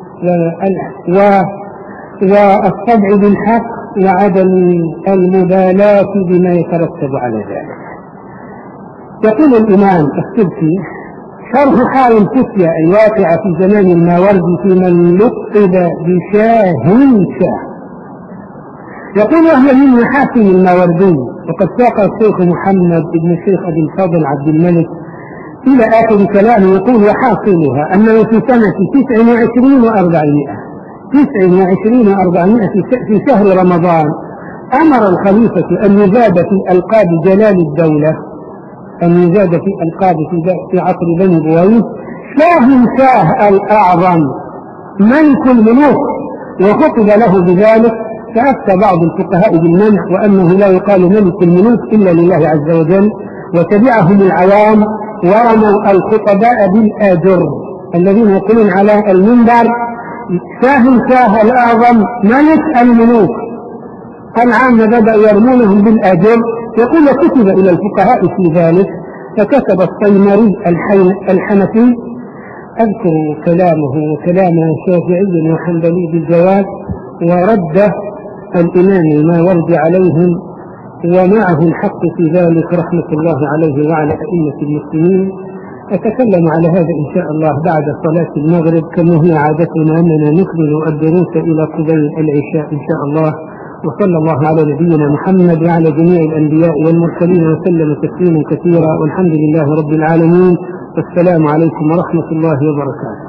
والصدع بالحق وعدم المبالاة بما يترتب على ذلك. يقول الإمام السبكي شرح حال الفتية الواقعة في زمان الماوردي في من لقب بشاه شاه. يقول وهي من محاسن الماوردي، وقد ساق الشيخ محمد بن الشيخ أبي الفضل عبد الملك إلى آخر كلامه. يقول وحاصلها أنه في سنة تسع وعشرين وأربعمائة تسع وعشرين وأربعمائة في شهر رمضان أمر الخليفة أن يزاد في ألقاب جلال الدولة أن يزاد في ألقاب في عصر بني بويس شاه شاه الأعظم ملك الملوك، وخطب له بذلك، فأفتى بعض الفقهاء بالمنع وأنه لا يقال ملك الملوك إلا لله عز وجل، وتبعهم العوام ورموا الخطباء بالآجر الذين يقولون على المنبر شاه شاه الأعظم ملك الملوك. العامة بدأوا يرمونهم بالآجر. يقول كتب إلى الفقهاء في ذلك، فكتب الطيمري الحنفي، أذكر كلامه وكلام شافعي وحنبلي بالجواب، ورد الإمام الماوردي عليهم ومعه الحق في ذلك رحمة الله عليه وعلى أئمة المسلمين. أتكلم على هذا إن شاء الله بعد صلاة المغرب، كما هي عادتنا أننا نكمل الدروس إلى قبيل العشاء إن شاء الله. وصلى الله على نبينا محمد وعلى جميع الأنبياء والمرسلين وسلم تسليما كثيرا، والحمد لله رب العالمين، والسلام عليكم ورحمة الله وبركاته.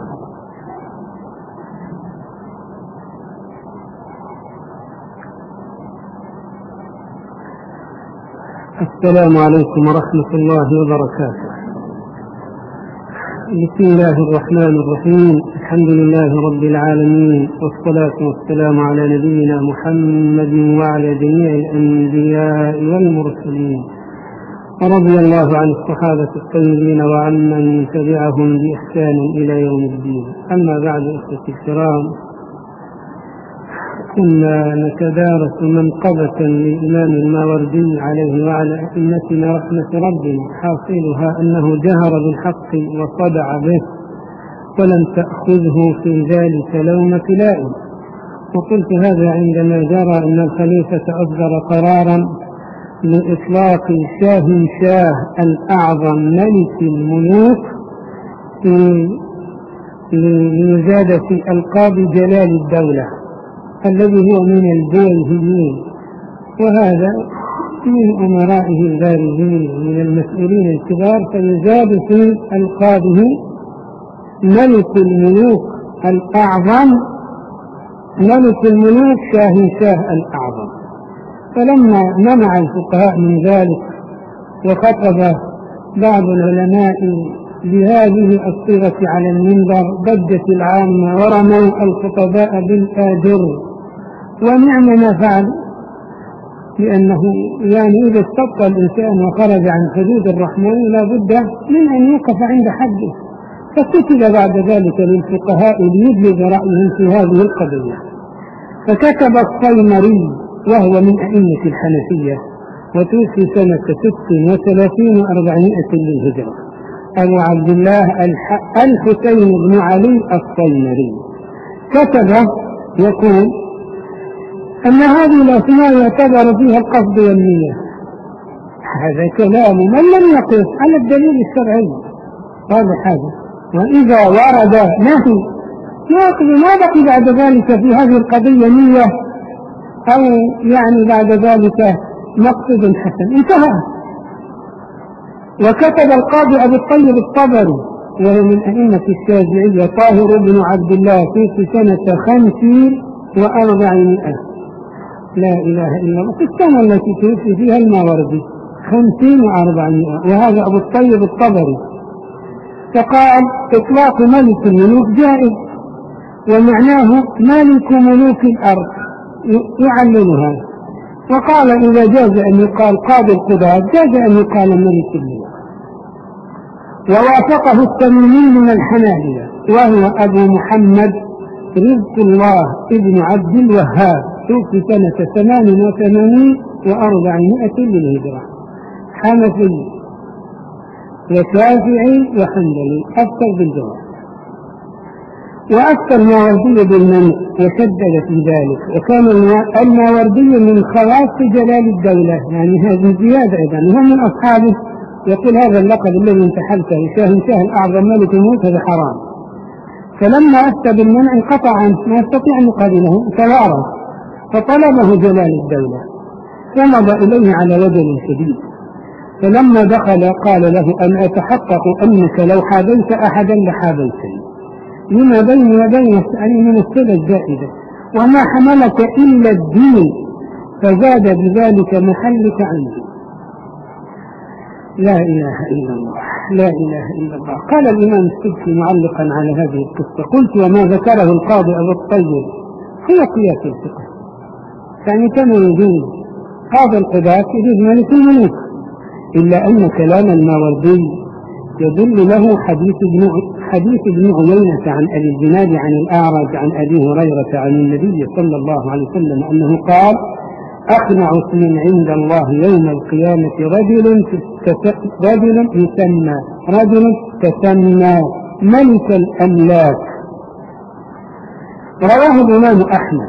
السلام عليكم ورحمة الله وبركاته. بسم الله الرحمن الرحيم، الحمد لله رب العالمين، والصلاة والسلام على نبينا محمد وعلى جميع الأنبياء والمرسلين، ورضي الله عن الصحابة الطيبين وعمن تبعهم بإحسان إلى يوم الدين. أما بعد، أخوتي الكرام، كنا نتدارس منقبة للإمام الماوردي عليه وعلى أئمتنا رحمة ربنا، حاصلها أنه جهر بالحق وصدع به ولم تأخذه في ذلك لومة لائم. وقلت هذا عندما جرى أن الخليفة أصدر قرارا لإطلاق شاه شاه الأعظم ملك الملوك لمزادة ألقاب جلال الدولة الذي هو من البويهيين، وهذا من أمرائه البارزين من المسؤولين الكبار، فيزاد في ألقابه ملك الملوك الأعظم، ملك الملوك شاه شاه الأعظم. فلما منع الفقهاء من ذلك وخطب بعض العلماء بهذه الصيغة على المنبر، ضجت العامة ورموا الخطباء بالآجر، ونعم ما فعل، لأنه يعني إذا استبقى الإنسان وخرج عن حدود الرحمن لا بد من أن يوقف عند حده. فكتب بعد ذلك للفقهاء ليبلغ رأيهم في هذه القضية، فكتب الطيمري وهو من أئمة الحنفية، وتوفي سنة ست وثلاثين وأربعمائة للهجرة، أبو عبد الله الحسين بن علي الطيمري، كتب يقول أن هذه الأسماء يعتبر فيها القصد والنية. هذا كلام من لم يقف على الدليل الشرعي، هذا حاجة. وإذا ورد نهي يقضي ما بقي بعد ذلك في هذه القضية نية أو يعني بعد ذلك مقصد حسن، انتهى. وكتب القاضي أبو الطيب الطبري وهو من أئمة الشافعية طاهر بن عبد الله في سنة خمسين وأربعمائة، لا إله إلا الله، في السنة التي توفي فيها الماوردي خمسين وأربعمائة، وهذا أبو الطيب الطبري. فقال إطلاق ملك الملوك جائز، ومعناه ملك ملوك الأرض، يعلمها. وقال إذا جاز أن يقال قاضي القضاة جاز أن يقال ملك الملوك. ووافقه التميمي من الحنابلة وهو أبو محمد رزق الله ابن عبد الوهاب، توفي سنة ثمان وثمانين وأربعمائة للهجرة، حنفي وشافعي وحنبلي، أفتى بالجواب. وأفتى الماوردي بالمنع وشدد في ذلك، وكان الماوردي من خواص جلال الدولة، يعني هذه زيادة أيضا، وهو من أصحابه يقول هذا اللقب الذي انتحلته شاه شاه الأعظم ملك الملوك هذا حرام. فلما أفتى بالمنع انقطع عنه، ما يستطيع أن يقابله، توارى، فطلبه جلال الدولة ومضى إليه على وجل شديد. فلما دخل قال له أن أتحقق أنك لو حابلت أحدا لحابلتني، لما بيني وبينه يعني من السبب الزائدة، وما حملك إلا الدين، فزاد بذلك محلك عندي. لا إله إلا الله، لا إله إلا الله. قال الإمام السبكي معلقا على هذه القصة: قلت وما ذكره القاضي أبو الطيب هي قياس الفقه، يعني كما يجوز قاضي القضاة يجوز ملك الملوك، إلا أن كلام الماوردي يدل له حديث ابن حديث ابن عيينة عن أبي الزناد عن الأعرج عن أبي هريرة عن النبي صلى الله عليه وسلم أنه قال: أقنع اسم عند الله يوم القيامة رجل رجل يسمى رجل تسمى ملك الأملاك. رواه الإمام أحمد.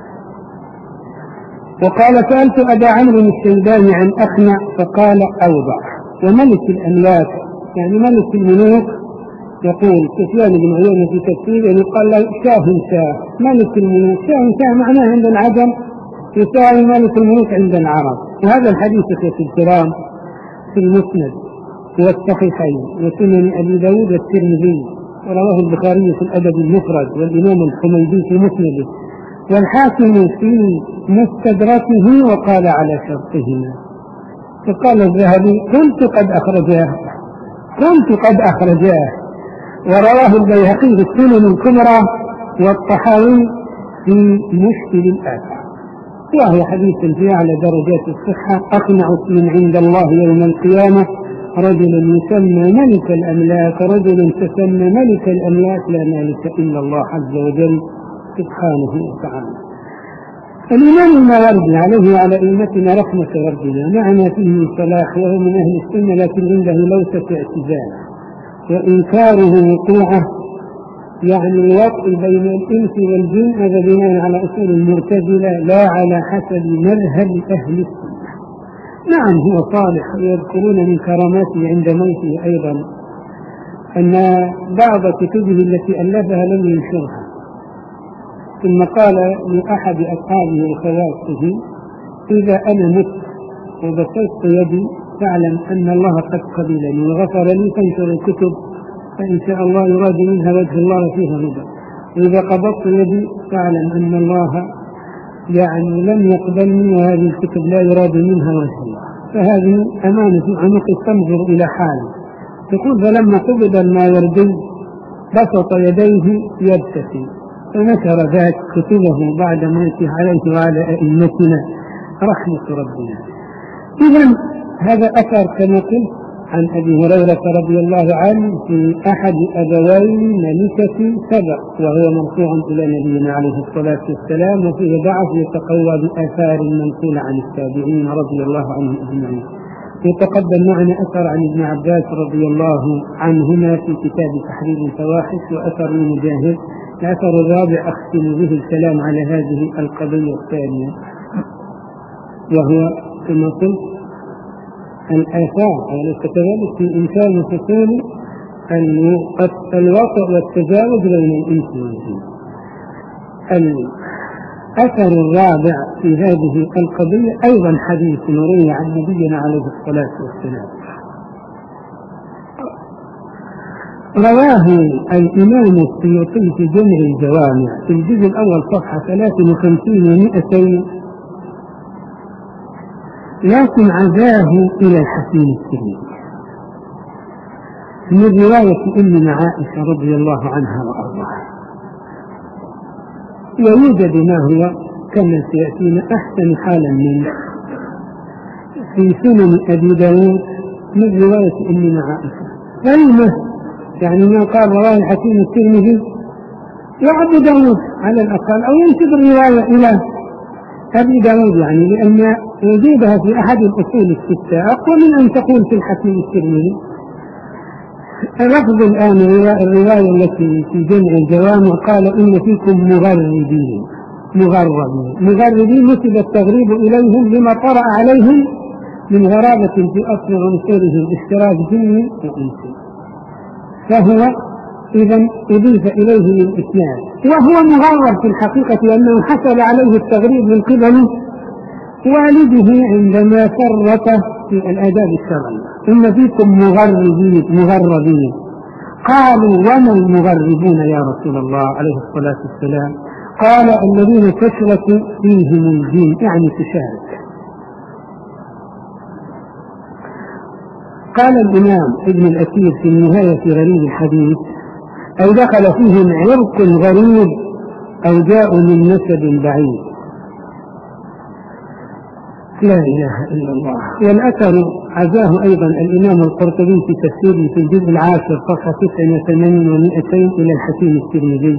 وقال: سألت أبا عمرو الشيباني عن أقنع فقال: أوضع. وملك الأملاك يعني ملك الملوك، يقول سفيان بن عيينة في تفسيره يعني قال له شاه شاه ملك الملوك، شاه شاه معناه عند العجم يساوي ملك الملوك عند العرب. وهذا الحديث في الكرام في المسند والصحيحين وسنن أبي داود والترمذي، ورواه البخاري في الأدب المفرد والإمام الحميدي في مسنده والحاكم في مستدركه وقال على شرطهما. فقال الذهبي: كنت قد أخرجاه كنت قد أخرجاه ورواه البيهقي في السنن الكبرى والطحاوي في مشكل الآثار، وهو حديث في أعلى درجات الصحة. أقنع اسم عند الله يوم القيامة رجل يسمى ملك الأملاك رجل تسمى ملك الأملاك لا مالك إلا الله عز وجل سبحانه وتعالى. الإمام الماوردي عليه وعلى أئمتنا رحمة ربنا معنى فيه صلاح وهو من أهل السنة، لكن عنده لوثة اعتزال وإنكاره وقوعه، يعني الوقت بين الإنس والجن، هذا بناء على أصول المرتزلة لا على حسب مذهب أهل السنة. نعم هو صالح، ويذكرون من كراماته عند موته أيضا أن بعض كتبه التي ألفها لم ينشرها، ثم قال لأحد أصحابه وخواصه: إذا أنا مت وبسطت يدي فاعلم أن الله قد قبلني وغفر لي، فانشر الكتب فإن شاء الله يراد منها وجه الله فيها هدى، وإذا قبضت يدي فاعلم أن الله يعني لم يقبلني وهذه الكتب لا يراد منها وجه الله. فهذه أمانة عنق تنظر إلى حاله. يقول: فلما قبض الماوردي بسط يديه يبتسم، فنشر ذات كتبه بعد موته عليه وعلى أئمتنا رحمة ربنا. إذن هذا أثر كما قلت عن أبي هريرة رضي الله عنه في أحد أبوي ملكة سبأ، وهو مرفوع إلى نبينا عليه الصلاة والسلام، وفيه ضعف يتقوى بآثار منقولة عن التابعين رضي الله عنهم أجمعين. يتقدم معنا أثر عن ابن عباس رضي الله عنهما في كتاب تحرير الفواحش، وأثر من مجاهد. الأثر الرابع أختم به الكلام على هذه القضية الثانية، وهو كما قلت الآثار على كذلك في إنسان فصول الوطأ والتزاوج بين الإنس والجن. الأثر الرابع في هذه القضية أيضا حديث روي عن نبينا عليه الصلاة والسلام، رواه الإمام السيوطي في جمع الجوامع في الجزء الأول صفحة ثلاثة وخمسين ومئتين، لكن عزاه إلى الحسين الترمذي من رواية أمنا عائشة رضي الله عنها وأرضاها. ويوجد ما هو كما سيأتينا أحسن حالا منه في سنن أبي داود من رواية أمنا عائشة، كلمة يعني ما قال رواه الحسين الترمذي وأبو داود على الأقل، أو ينسب الرواية إلى أبي داود، يعني لأن وجودها في أحد الأصول الستة أقوى من أن تقول في الحكيم الترمذي. لفظ الآن الرواية التي في جمع الجوامع قال: إن فيكم مغربين مغربين مغربين نسب التغريب إليهم لما طرأ عليهم من غرابة في أصل عنصرهم اشتراك جني وإنسي، فهو إذن أضيف إليه للإسلام، وهو مغرب في الحقيقة لأنه حصل عليه التغريب من قبل والده عندما فرط في الآداب الشرعية. إن فيكم مغربين مغربين قالوا: وما المغربون يا رسول الله عليه الصلاة والسلام؟ قال: الذين تشرك فيهم الجن، يعني تشارك. قال الإمام ابن الأثير في نهاية غريب الحديث: أو دخل فيهم عرق غريب أو جاءوا من نسب بعيد. لا إله إلا الله. والأثر عزاه أيضا الإمام القرطبي في تفسيره في الجزء العاشر صفحة تسع وثمانين ومئتين إلى الحكيم الترمذي.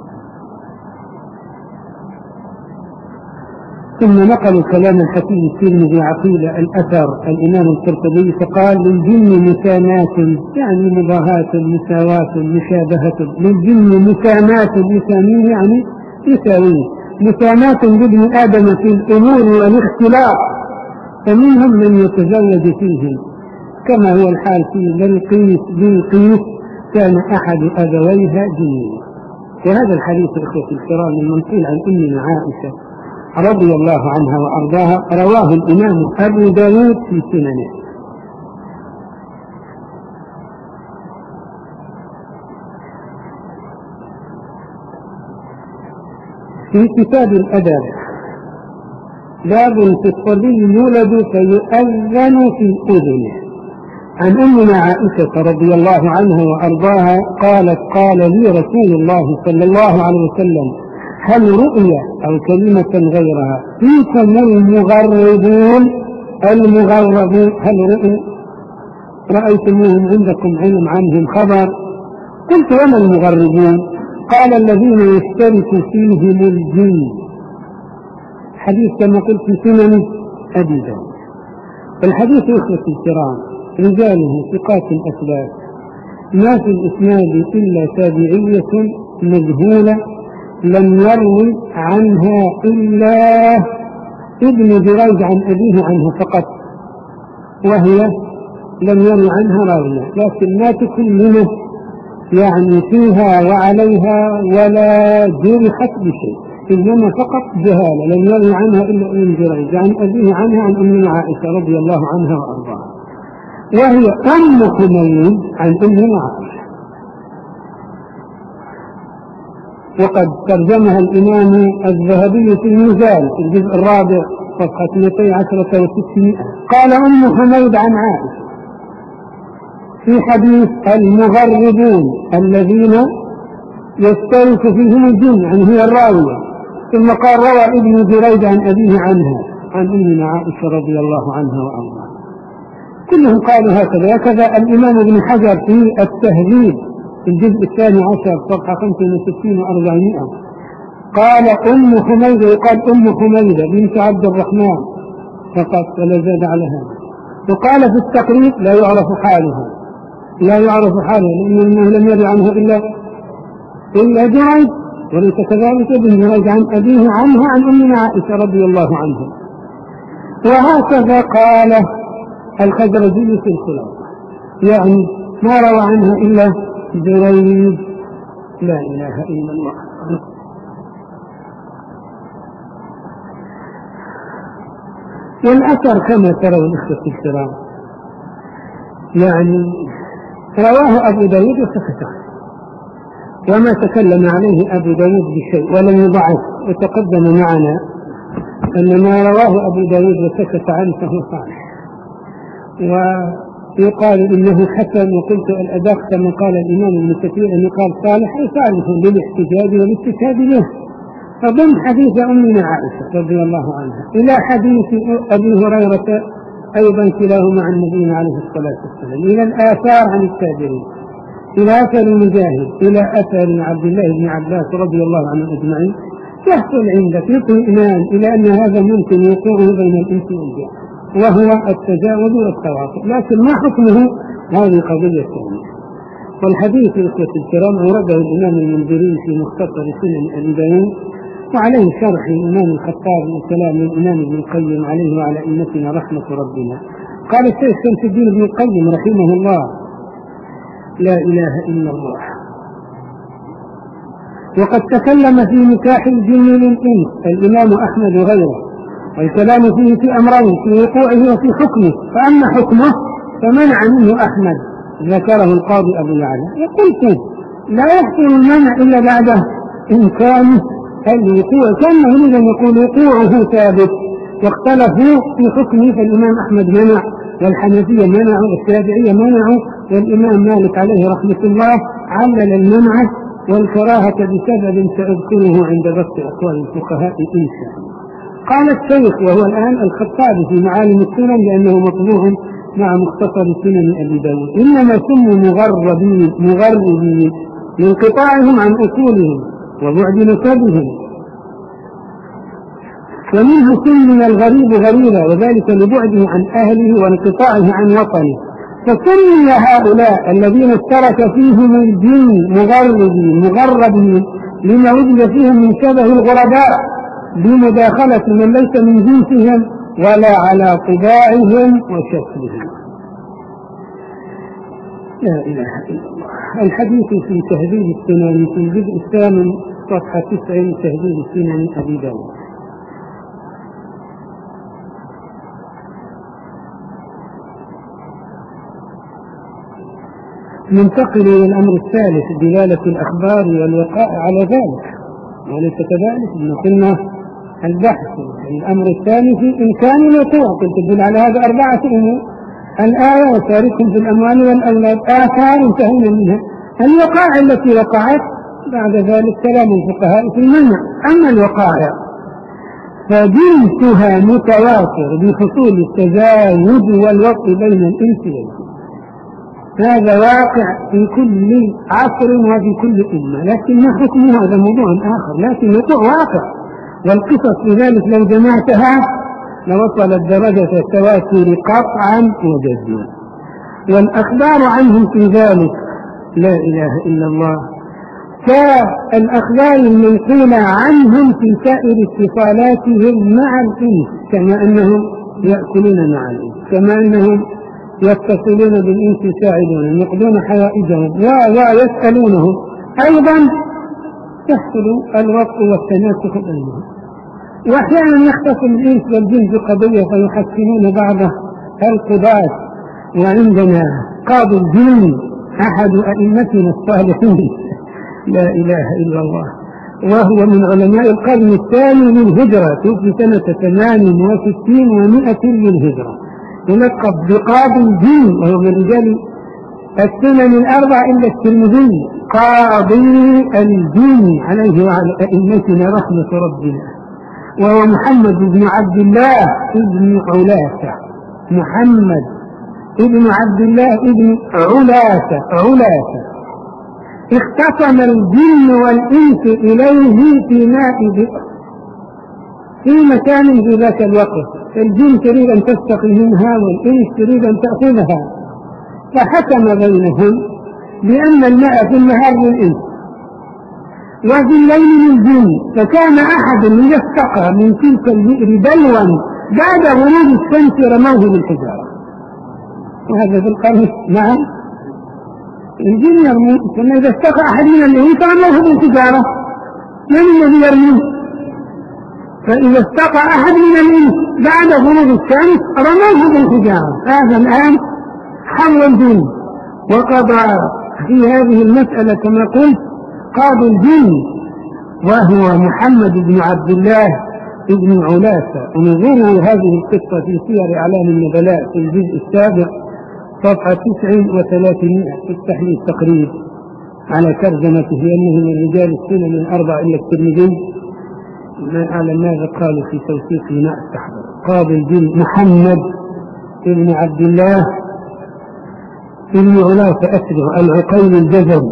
ثم نقلوا كلام الحكيم الترمذي عقيل الأثر الإمام القرطبي فقال: للجن مسامات، يعني مضاهاة مساواة مشابهة، للجن مسامات يساميه يعني يساويه، مسامات بابن آدم في الأمور والاختلاف، فمنهم من يتزوج فيهم، كما هو الحال في بلقيس بلقيس كان أحد أبويها جنين. وهذا الحديث إخوة الكرام المنقول عن أمنا عائشة رضي الله عنها وأرضاها رواه الإمام أبو داود في سننه. في كتاب الأدب باب في الصبي يولد فيؤذن في أذنه. عن أمنا عائشة رضي الله عنها وأرضاها قالت: قال لي رسول الله صلى الله عليه وسلم: هل رؤيا أو كلمة غيرها فيكم المغربون المغربون هل رؤيا رأيتموهم عندكم علم عنهم خبر؟ قلت: وما المغربون؟ قال: الذين يشترك فيهم الجن. حديث كما قلت في سنن أبي داود. الحديث إخوة الكرام رجاله ثقات أثبات، ما في الإسناد إلا تابعية مجهولة لم يروي عنها إلا ابن جريج عن أبيه عنه فقط، وهي لم يروي عنها راوية، لكن ما تكلمه يعني فيها وعليها ولا جرحت بشيء، إنما فقط جهالة، لم يروي عنها إلا ابن جريج عن أبيه عنها عن أمنا عائشة رضي الله عنها وأرضاها، وهي أم حميد عن أمنا عائشة. وقد ترجمها الإمام الذهبي في الميزان في الجزء الرابع صفحة اثنتي عشرة وستمائة. قال: أم حميد عن عائشة في حديث المغربون الذين يشترك فيهم الجن، يعني هي الراوية. ثم قال: روى ابن جريج عن أبيه عنها عن أمنا عائشة رضي الله عنها وأرضاها. كلهم قالوا هكذا. هكذا الإمام ابن حجر في التهذيب في الجزء الثاني عشر صفحة خمسة وستين وأربعمائة قال: أم حميدة، يقال أم حميدة بنت عبد الرحمن فقط ولا زاد على هذا. وقال في التقريب: لا يعرف حالها، لا يعرف حالها لأنه لم يروي عنها إلا إلا جريج، وليس كذلك ابن جريج عن أبيه عنها عن أمنا عائشة رضي الله عنها. وهكذا قال الخزرجي في الخلاصة، يعني ما روى عنها إلا جريج. لا إله إلا الله. والأثر كما ترون الإخوة الكرام يعني رواه أبو داود وسكت عنه، وما تكلم عليه أبو داود بشيء ولم يضعف. وتقدم معنا أن ما رواه أبو داود وسكت عنه فهو صالح، ويقال إنه حسن. وقلت الأدق كما قال الإمام ابن كثير أنه قال صالح أي صالح للاحتجاج والاستشهاد به. فضم حديث أمنا عائشة رضي الله عنها إلى حديث أبي هريرة أيضا كلاهما عن نبينا عليه الصلاة والسلام، إلى الآثار عن التابعين، إلى أثر مجاهد، إلى أثر عبد الله بن عباس رضي الله عنه أجمعين، يحصل عندك اطمئنان إلى أن هذا ممكن يقوع بين الإنس والجن، وهو التجاوز والتواطؤ. لكن ما حكمه هذه قضية ثانية. والحديث إخوة الكرام أورده الإمام المنذري في مختصر سنن أبي داود، وعليه شرح الإمام الخطابي وكلام الإمام ابن القيم عليه وعلى أئمتنا رحمة ربنا. قال الشيخ شمس الدين ابن القيم رحمه الله: لا إله إلا الله. وقد تكلم في نكاح الجن للإنس الإمام أحمد وغيره، والكلام فيه في أمرين: في وقوعه وفي حكمه. فأما حكمه فمنع منه أحمد، ذكره القاضي أبو يعلى. يقول لا يحصل المنع إلا بعد إمكانه الوقوع، كأنه إذا يقول وقوعه ثابت، واختلفوا في حكمه. فالإمام أحمد منع والحنفية منعوا والشافعية منعوا، والإمام مالك عليه رحمة الله علل المنع والكراهة بسبب سأذكره عند بسط أقوال الفقهاء إن شاء الله. قال الشيخ وهو الآن الخطابي في معالم السنن لأنه مطبوع مع مختصر سنن أبي داود: إنما سموا مغربين مغربين لانقطاعهم عن أصولهم وبعد نسبهم، ومنه سمي الغريب غريبا وذلك لبعده عن أهله وانقطاعه عن وطنه. فسمي هؤلاء الذين اشترك فيهم الجن مغربين مغربين لما وجد فيهم من شبه الغرباء بمداخلة من ليس من جنسهم ولا على طباعهم وشكلهم. لا إله إلا الله. الحديث في تهذيب السنن في الجزء الثامن صفحة تسع، تهذيب السنن أبي داود. ننتقل إلى الأمر الثالث: دلالة الأخبار والوقائع على ذلك، وليس كذلك قلنا البحث. الأمر الثالث إمكان الوقوع، تدل على هذا أربعة أمور: الآية وشاركهم في الأموال والأولاد، آثار انتهينا منها، الوقائع التي وقعت، بعد ذلك كلام الفقهاء في المنع. أما الوقائع فجنسها متواتر بحصول التزاوج والوقت بين الإنس والجن، هذا واقع في كل عصر وفي كل أمة، لكن ما حكمه هذا موضوع آخر، لكن وقوع واقع. والقصص في ذلك لو جمعتها لوصلت درجة التواتر قطعا وجزما. والأخبار عنهم في ذلك لا إله إلا الله كالأخبار المنقولة عنهم في سائر اتصالاتهم مع الإنس، كما أنهم يأكلون مع الإنس، كما أنهم يتصلون بالإنس يساعدون يقضون حوائجهم ويسألونهم، أيضا يحصل الوقت والتناسخ بينهم. وأحيانا يختص الإنس والجن بقضية فيحسنون بعض القضاة. وعندنا قاضي الجن أحد أئمتنا الصالحين لا إله إلا الله، وهو من علماء القرن الثاني للهجرة في سنة ثمان وستين ومائة للهجرة، يلقب بقاضي الجن، وهو من رجال السنن الأربع إلا الترمذي، قاضي الجن عليه وعلى أئمتنا رحمة ربنا. وهو محمد بن عبد الله ابن علاسة، محمد ابن عبد الله ابن علاسة علاسة اختصم الجن والإنس إليه في ماء بئر في مكان في ذاك الوقت، الجن تريد أن تستقي منها والإنس تريد أن تأخذها، فحكم بينهم بأن الماء في النهار للإنس وفي الليل للجن، فكان أحد من يستقى من تلك البئر بلوا بعد غروب الشمس رموه بالحجارة. وهذا في القرن نعم الجن يرمون، ثم إذا استقى أحد من الإنس رموه بالحجارة، من الذي يرميه؟ فإذا استقى أحد من الإنس بعد غروب الشمس رموه بالحجارة. هذا الآن حل الجن، وقضى في هذه المسألة كما قلت قاضي الجن وهو محمد بن عبد الله ابن علاسة. ونظروا هذه القصة في سير أعلام النبلاء في الجزء السابع صفحة تسع وثلاثمائة في التحليل التقريب على ترجمته أنه من رجال السنن الأربع إلا الترمذي. ما أعلم ماذا قالوا في توثيقه ما استحضر. قاضي الجن محمد ابن عبد الله ابن علاسة أسره العقيل الجزري.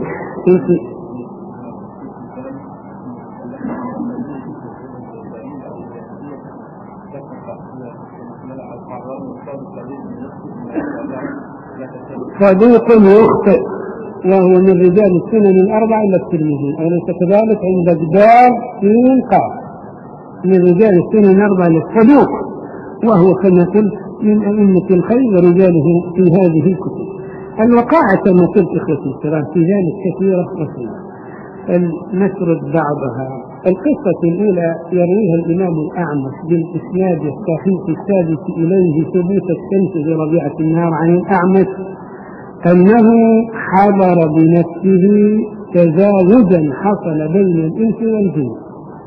صدوق يخطئ، وهو من رجال السنن الأربع إلا الترمذي، أليس كذلك؟ عند جدار سين قاف من رجال السنن الأربع إلا الصدوق، وهو كما قلت من أئمة الخير ورجاله في هذه الكتب. الوقائع كما قلت إخوتي الكرام في ذلك كثيرة وكثيرة، نسرد بعضها. القصة الأولى يرويها الإمام الأعمش بالإسناد الصحيح الثابت إليه ثبوت الشمس بربيعة النهار عن الأعمش أنه حضر بنفسه تزاوجا حصل بين الإنس والجن،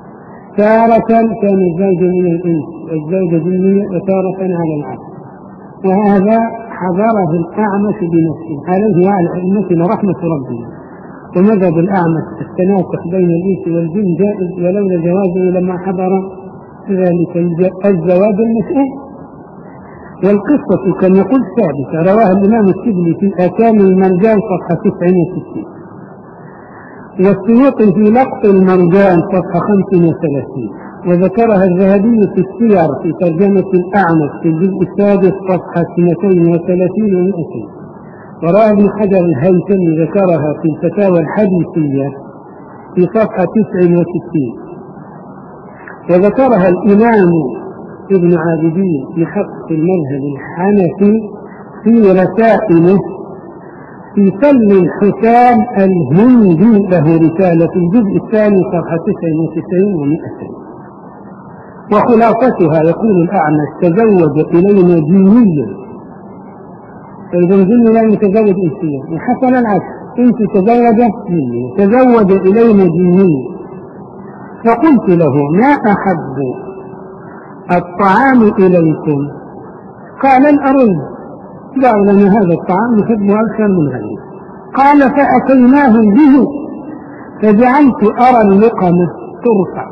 تارة كان الزوج من الإنس والزوجة جنية وتارة على العكس، وهذا حضره الأعمش بنفسه عليه وعلى أئمتنا رحمة ربنا. ومذهب الأعمش التناسخ بين الإنس والجن جائز، ولولا جوازه لما حضر ذلك الزواج المسؤول. والقصة كما قلت ثابتة، رواها الإمام الشبلي في آكام المرجان صفحة تسعة وستين، والسيوطي في لقط المرجان صفحة خمسة وثلاثين، وذكرها الذهبي في السير في ترجمة الأعمش في الجزء السادس صفحة اثنتين وثلاثين ومئتين، وراى ابن حجر الهيثمي ذكرها في الفتاوى الحديثية في صفحة تسعة وستين، وذكرها الإمام ابن عابدين في حق المذهب الحنفي في رسائله في سل الحسام الهندي، له رسالة في الجزء الثاني صفحة تسعة وتسعين ومئتين. وخلاصتها يقول الأعمش: تزوج إلينا جنيا، فإذا الجن لا يتزوج إنسيا، وحصل العكس، إنس تزوج جنيا، تزوج إلينا جنيا. فقلت له: ما أحب الطعام إليكم؟ قال: الأرز. قال: لنا هذا الطعام نحبه أكثر من غيره. قال: فأتيناهم به فجعلت أرى اللقمة ترفع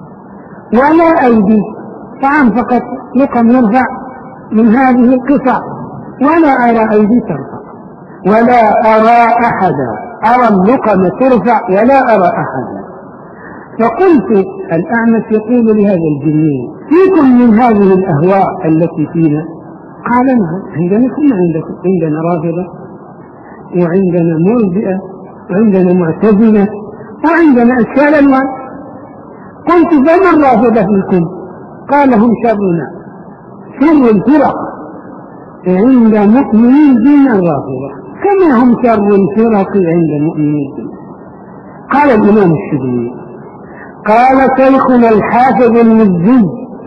ولا أيدي، طعام فقط لقم يرفع من هذه القطع، ولا أرى أيدي ترفع، ولا أرى أحدا، أرى اللقمة ترفع ولا أرى أحدا. فقلت: الأعمش يقول لهذا الجنين: فيكم من هذه الأهواء التي فينا؟ قال: نعم، عندنا كنا عندكم، عندنا رافضة وعندنا مرجئة وعندنا معتزلة وعندنا أشكال ألوان. قلت: فما الرافضة فيكم؟ قال: هم شرنا، شر الفرق عند مؤمنين دين الرافضة كما هم شر الفرق عند مؤمنين دين. قال الإمام الشبلي: قال شيخنا الحافظ المزي،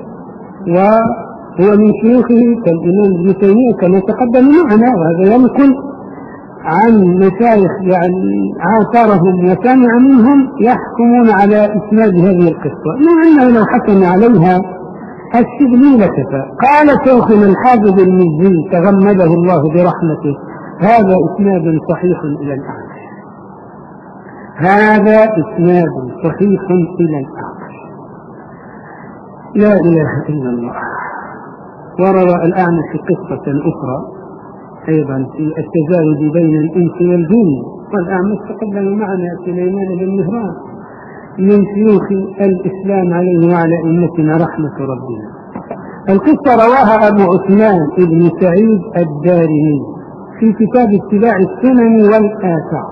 وهو من شيوخه كالإمام ابن تيمية كما تقدم معنا، وهذا يمكن عن مشايخ يعني عاصرهم وسمع منهم يحكمون على إسناد هذه القصة، مع أنه لو حكم عليها الشبلي لكفى. قال شيخنا الحافظ المزي تغمده الله برحمته: هذا إسناد صحيح إلى الأعمش، هذا إسناد صحيح إلى الأعمش. لا إله إلا الله. وروى الأعمش قصة أخرى أيضا في التزاوج بين الإنس والجن، والأعمش تقدم معنا سليمان بن مهران من شيوخ الإسلام عليه وعلى أئمتنا رحمة ربنا. القصة رواها أبو عثمان بن سعيد الدارمي في كتاب اتباع السنن والآثار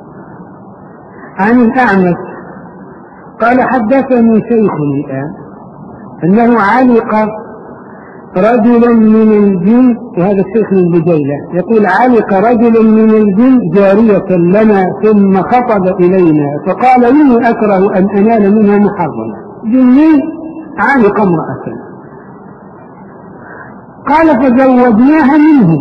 عن الأعمش قال: حدثني شيخ الآن أنه علق رجلا من الجن، وهذا الشيخ من بجيلة يقول: علق رجل من الجن جارية لنا ثم خطب إلينا فقال: إني أكره أن أنال منها محرما. جني علق امرأة، قال: فزوجناها منه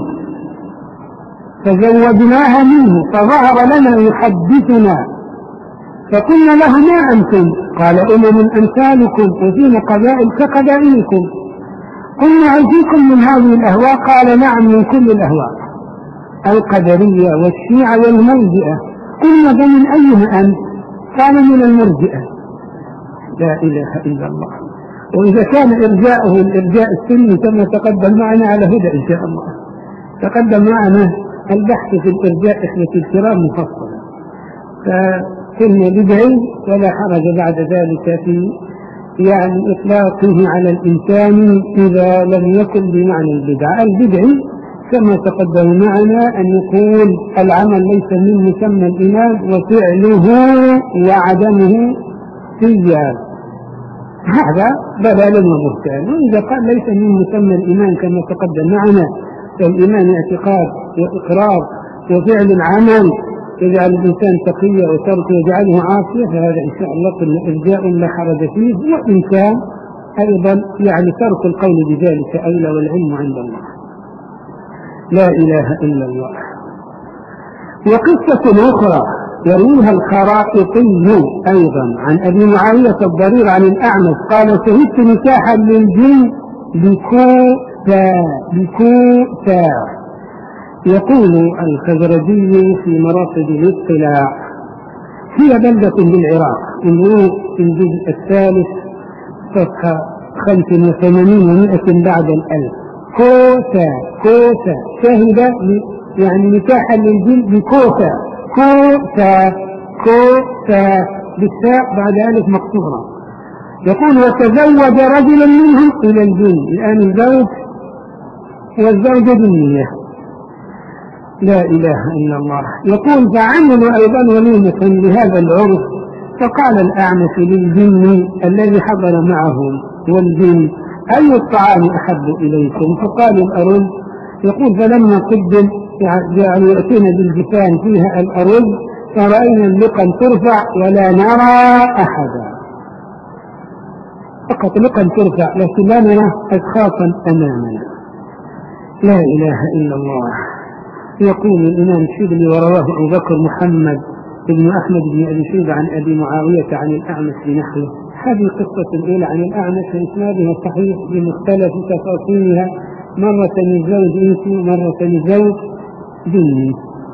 فزوجناها منه فظهر لنا يحدثنا، فقلنا له: ما أنتم؟ قال: أمم أمثالكم وفينا قبائل كقبائلكم. قلنا: هل فيكم من هذه الأهواء؟ قال: نعم، من كل الأهواء، القدرية والشيعة والمرجئة. قلنا: فمن أيها أنت؟ قال: من المرجئة. لا إله إلا الله. وإذا كان إرجاؤه الإرجاء السني كما تقدم معنا على هدى إن شاء الله، تقدم معنا البحث في الإرجاء إخوة الكرام مفصلا، فكلمة بدعي ولا حرج بعد ذلك في يعني إطلاقه على الإنسان إذا لم يكن بمعنى البدع. البدعي كما تقدم معنا أن يقول العمل ليس من مسمى الإيمان وفعله وعدمه سيئا، هذا ضلال وبهتان. وإذا قال ليس من مسمى الإيمان كما تقدم معنا، فالإيمان اعتقاد وإقرار وفعل العمل يجعل الإنسان تقيا وترك يجعله عاصيا، فهذا إن شاء الله كل إرجاء لا حرج فيه، وإن كان أيضا يعني ترك القول بذلك أولى والعلم عند الله. لا إله إلا الله. وقصة أخرى يرويها الخرائطي أيضا عن أبي معاوية الضرير عن الأعمش قال: شهدت نكاحا للجن بكوسة بكوسة. يقول الخزرجي في مراتب الاطلاع: هي بلدة بالعراق، انظروا في الجزء الثالث صفحة خمس وثمانين ومائة بعد الألف. كوسة كوسة شاهدة يعني نكاحا للجن بكوسة كوسة كوسة بالتاء بعد ألف مقصورة. يقول: وتزوج رجلا منهم إلى الجن، الآن الزوج والزوجة جنية. لا إله إلا الله. يقول: فعملوا أيضا وليمة لهذا العرس، فقال الأعمش للجن الذي حضر معهم والجن: أي الطعام أحب إليكم؟ فقالوا: الأرز. يقول: فلما قدم جعلوا يأتون بالجفان فيها الأرز، فرأينا اللقم ترفع ولا نرى أحدا، فقط لقم ترفع لكن لا نرى أشخاصا أمامنا. لا إله إلا الله. يقول الإمام الشبلي: ورواه أبو بكر محمد بن أحمد بن أبي شيبة عن أبي معاوية عن الأعمش بنحوه. هذه القصة الأولى عن الأعمش بإسنادها صحيح بمختلف تفاصيلها، مرة الزوج إنسي مرة الزوج جني.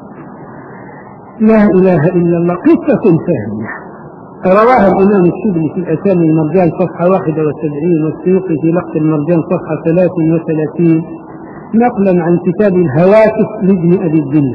لا إله إلا الله. قصة ثانية رواها الإمام الشبلي في الأسامي المرجان صفحة واحد وسبعين، والسيوطي في لقط المرجان صفحة ثلاث وثلاثين، نقلا عن كتاب الهواتف لابن أبي الدنيا.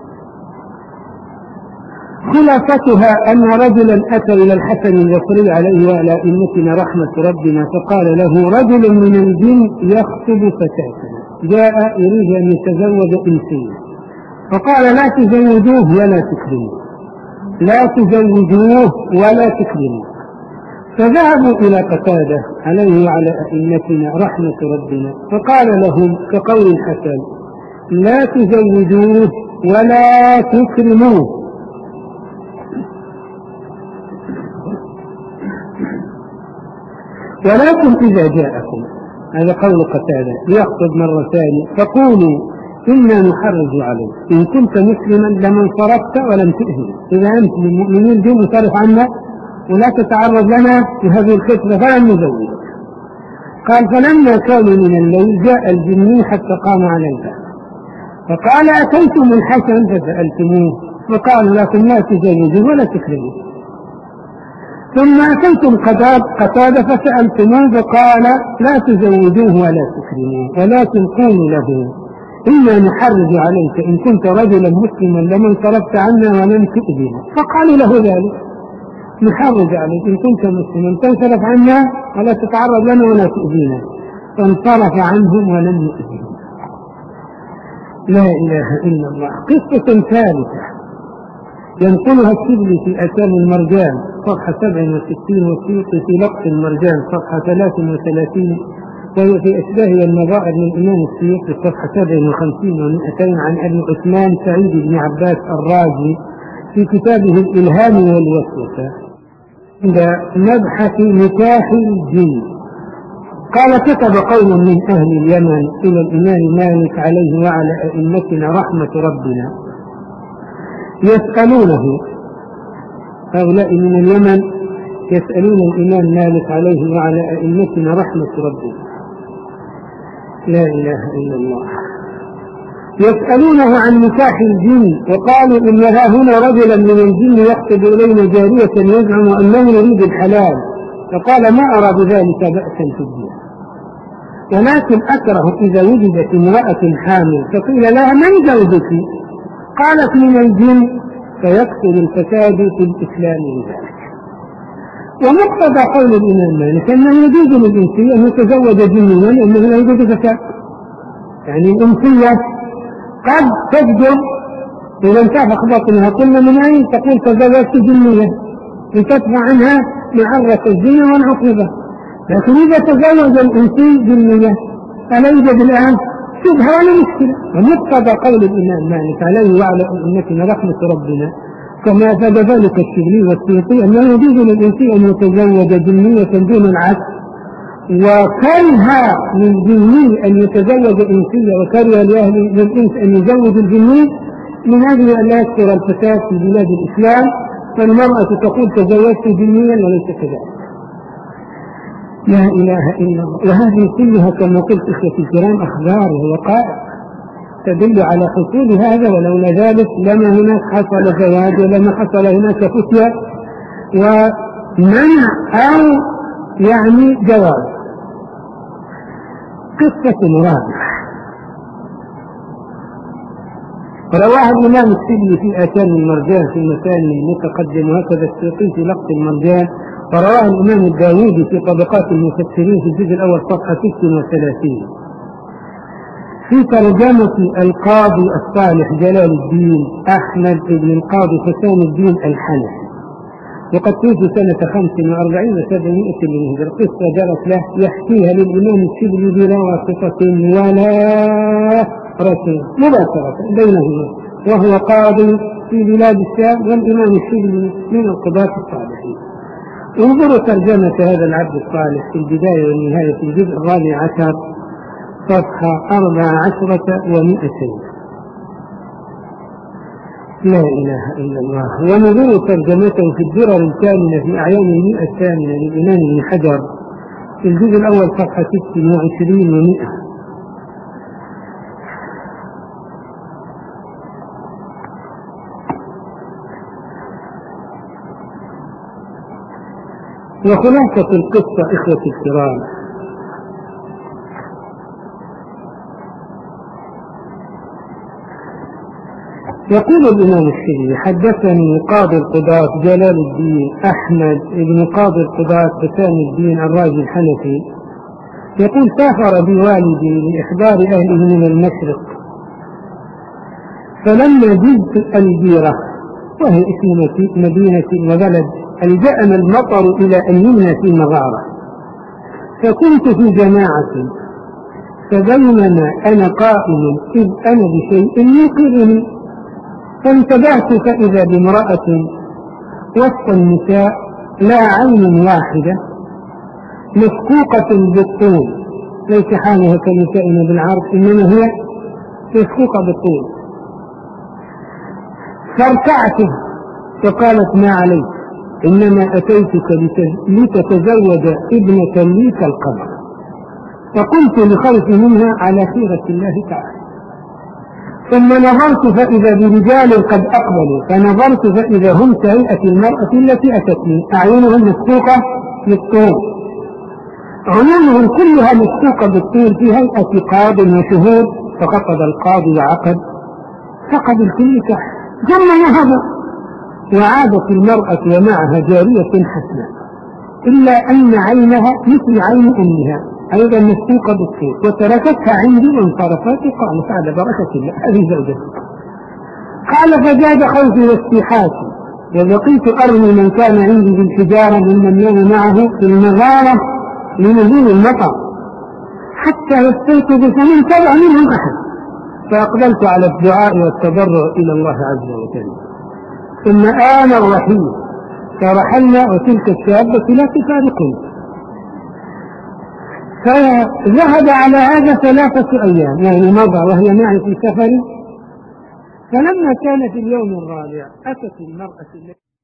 خلاصتها أن رجلا أتى إلى الحسن البصري عليه وعلى أئمتنا رحمة ربنا، فقال له: رجل من الجن يخطب فتاتنا، جاء يريد أن يتزوج إنسيا، فقال: لا تزوجوه ولا تكرموه، لا تزوجوه ولا تكرموه. فذهبوا إلى قتادة عليه وعلى أئمتنا رحمة ربنا، فقال لهم كقول الحسن: لا تزوجوه ولا تكرموه. ولكن إذا جاءكم، هذا قول قتادة، يخطب مرة ثانية، فقولوا: إنا نحرج عليك، إن كنت مسلما لمن صرفت ولم تؤذن، إذا أنت من المؤمنين دي مصرف عنا ولا تتعرض لنا في هذه الخطبة فلن نزوجك. قال: فلما كانوا من الليل جاء الجني حتى قام على الباب، فقال: أتيتم الحسن فسألتموه، فقالوا: لكم لا تزوجوا ولا تكرموا. ثم أتيتم قتادة فسألتموه، فقال: لا تزوجوه ولا تكرموه، ولكن قولوا له: إنا نحرج عليك إن كنت رجلا مسلما لمن صرفت عنا ولم تؤذنا. فقالوا له ذلك: نحرج عليك إن كنت مسلما تنصرف عنا ولا تتعرض لنا ولا تؤذينا. فانصرف عنهم ولم يؤذنا. لا إله إلا الله. قصة ثالثة ينقلها الشبلي في أسامي المرجان صفحة سبع وستين، والسيوطي في لقط المرجان صفحة ثلاث وثلاثين، وهي في أشباه والنظائر من الإمام السيوطي صفحة سبع وخمسين ومئتين عن أبي عثمان سعيد بن عباس الرازي في كتابه الإلهام والوسوسة عند مبحث نكاح الجن. قال: كتب قوم من أهل اليمن إلى الإمام مالك عليه وعلى أئمتنا رحمة ربنا يسألونه، هؤلاء من اليمن يسألون الإمام مالك عليه وعلى أئمتنا رحمة ربنا، لا إله إلا الله، يسألونه عن نكاح الجن، وقالوا: إن ها هنا رجلا من الجن يخطب إلينا جارية يزعم أنه يريد الحلال. فقال: ما أرى بذلك بأسا في الدين، ولكن أكره إذا وجدت امرأة حامل فقيل لها: من زوجك؟ قالت: من الجن، فيكثر الفساد في الإسلام لذلك. ومقتضى قول الإمام مالك أنه يجوز للإنسية أن يتزوج جنيا لأنه لا يوجد فساد. يعني الإنسية قد تفجر إذا انتفخ بطنها، قلنا: من أين؟ تقول: تزوجت جنية، لتدفع عنها معرة الزنا والعقوبة. لكن إذا تزوج الإنسي جنية فلا يوجد الآن شبهة ولا مشكلة. ومقتضى قول الإمام مالك عليه وعلى أئمتنا رحمة ربنا كما أفاد ذلك الشبلي والسيوطي أنه يجوز للإنسي أن يتزوج جنية دون العكس، وكره للجني أن يتزوج إنسية وكره لأهل الإنس أن يزوج الجني من أجل أن لا يكثر الفساد في بلاد الإسلام، فالمرأة تقول: تزوجت جنيا وليس كذلك. لا إله إلا الله. وهذه كلها كما قلت إخوتي الكرام أخبار ووقائع تدل على حصول هذا، ولولا ذلك لما هناك حصل زواج ولما حصل هناك فتية ومنع أو يعني جواز. قصة رابعة رواها الإمام السبلي في آتان المرجان في المثاني المتقدم، وهكذا السيوطي في لقط المرجان، ورواه الإمام الداوودي في طبقات المفسرين في الجزء الأول صفحة ستة وثلاثين في ترجمة القاضي الصالح جلال الدين أحمد بن القاضي حسين الدين الحنفي، وقد توفي سنة خمس وأربعين وسبعمائة للهجرة. القصة جرت له يحكيها للإمام السبلي بلا واسطة ولا رسول مباشرة بينهما، وهو قاضي في بلاد الشام والإمام السبلي من القضاة الصالحين. انظروا ترجمة هذا العبد الصالح في البداية والنهاية في الجزء الرابع عشر صفحة أربع عشرة ومئتين. لا إله إلا الله. ونظروا ترجمته في الدرر الكاملة في أعيان المئة الثامنة للإمام ابن حجر في الجزء الأول صفحة ست وعشرين ومئة. وخلاصة القصة إخوتي الكرام يقول الإمام السبلي حدثني قاضي القضاة جلال الدين أحمد بن قاضي القضاة حسين الدين الرازي الحنفي يقول سافر بوالدي لإحضار أهله من المشرق، فلما جئت الجيرة وهي اسم مدينة وبلد ألجأنا المطر إلى أن يمنى في مغارة، فكنت في جماعة، فبينما أنا قائم إذ أنا بشيء يوقظني، فانتبهت فإذا بامرأة وسط النساء لا عين واحدة مسكوقة بالطول، ليس حالها كنسائنا بالعرض إنما هي مسكوقة بالطول. فارتعت فقالت ما عليك، إنما أتيتك لتتزوج ابنة لي كالقمر. فقلت لخلفي منها على خيرة الله تعالى، ثم نظرت فإذا برجال قد أقبلوا، فنظرت فإذا هم كهيئة المرأة التي أتتني، أعينهم مسكوقة بالطول، عيونهم كلها مسكوقة بالطول في هيئة قاض وشهود. فخطب القاضي وعقد فقد الكل تحت، ثم نهض وعادت المرأة ومعها جارية حسناء، إلا أن عينها مثل عين أمها أيضا مسكوقة بالطول، وتركتها عندي وانصرفت. قالت على بركة الله هذه زوجتي. قال فزاد خوفي واستيحاتي، وبقيت أرمي من كان عندي بالحجارة ممن نام معه في المغارة لنزول المطر حتى يستيقظ فمن تبع منهم أحد، فأقبلت على الدعاء والتضرع إلى الله عز وجل. ثم آن الرحيل فرحلنا، وتلك الشابة لا تفارقني. فذهب على هذا ثلاثة أيام، يعني مضى وهي معي في سفر. فلما كان في اليوم الرابع أتت المرأة التي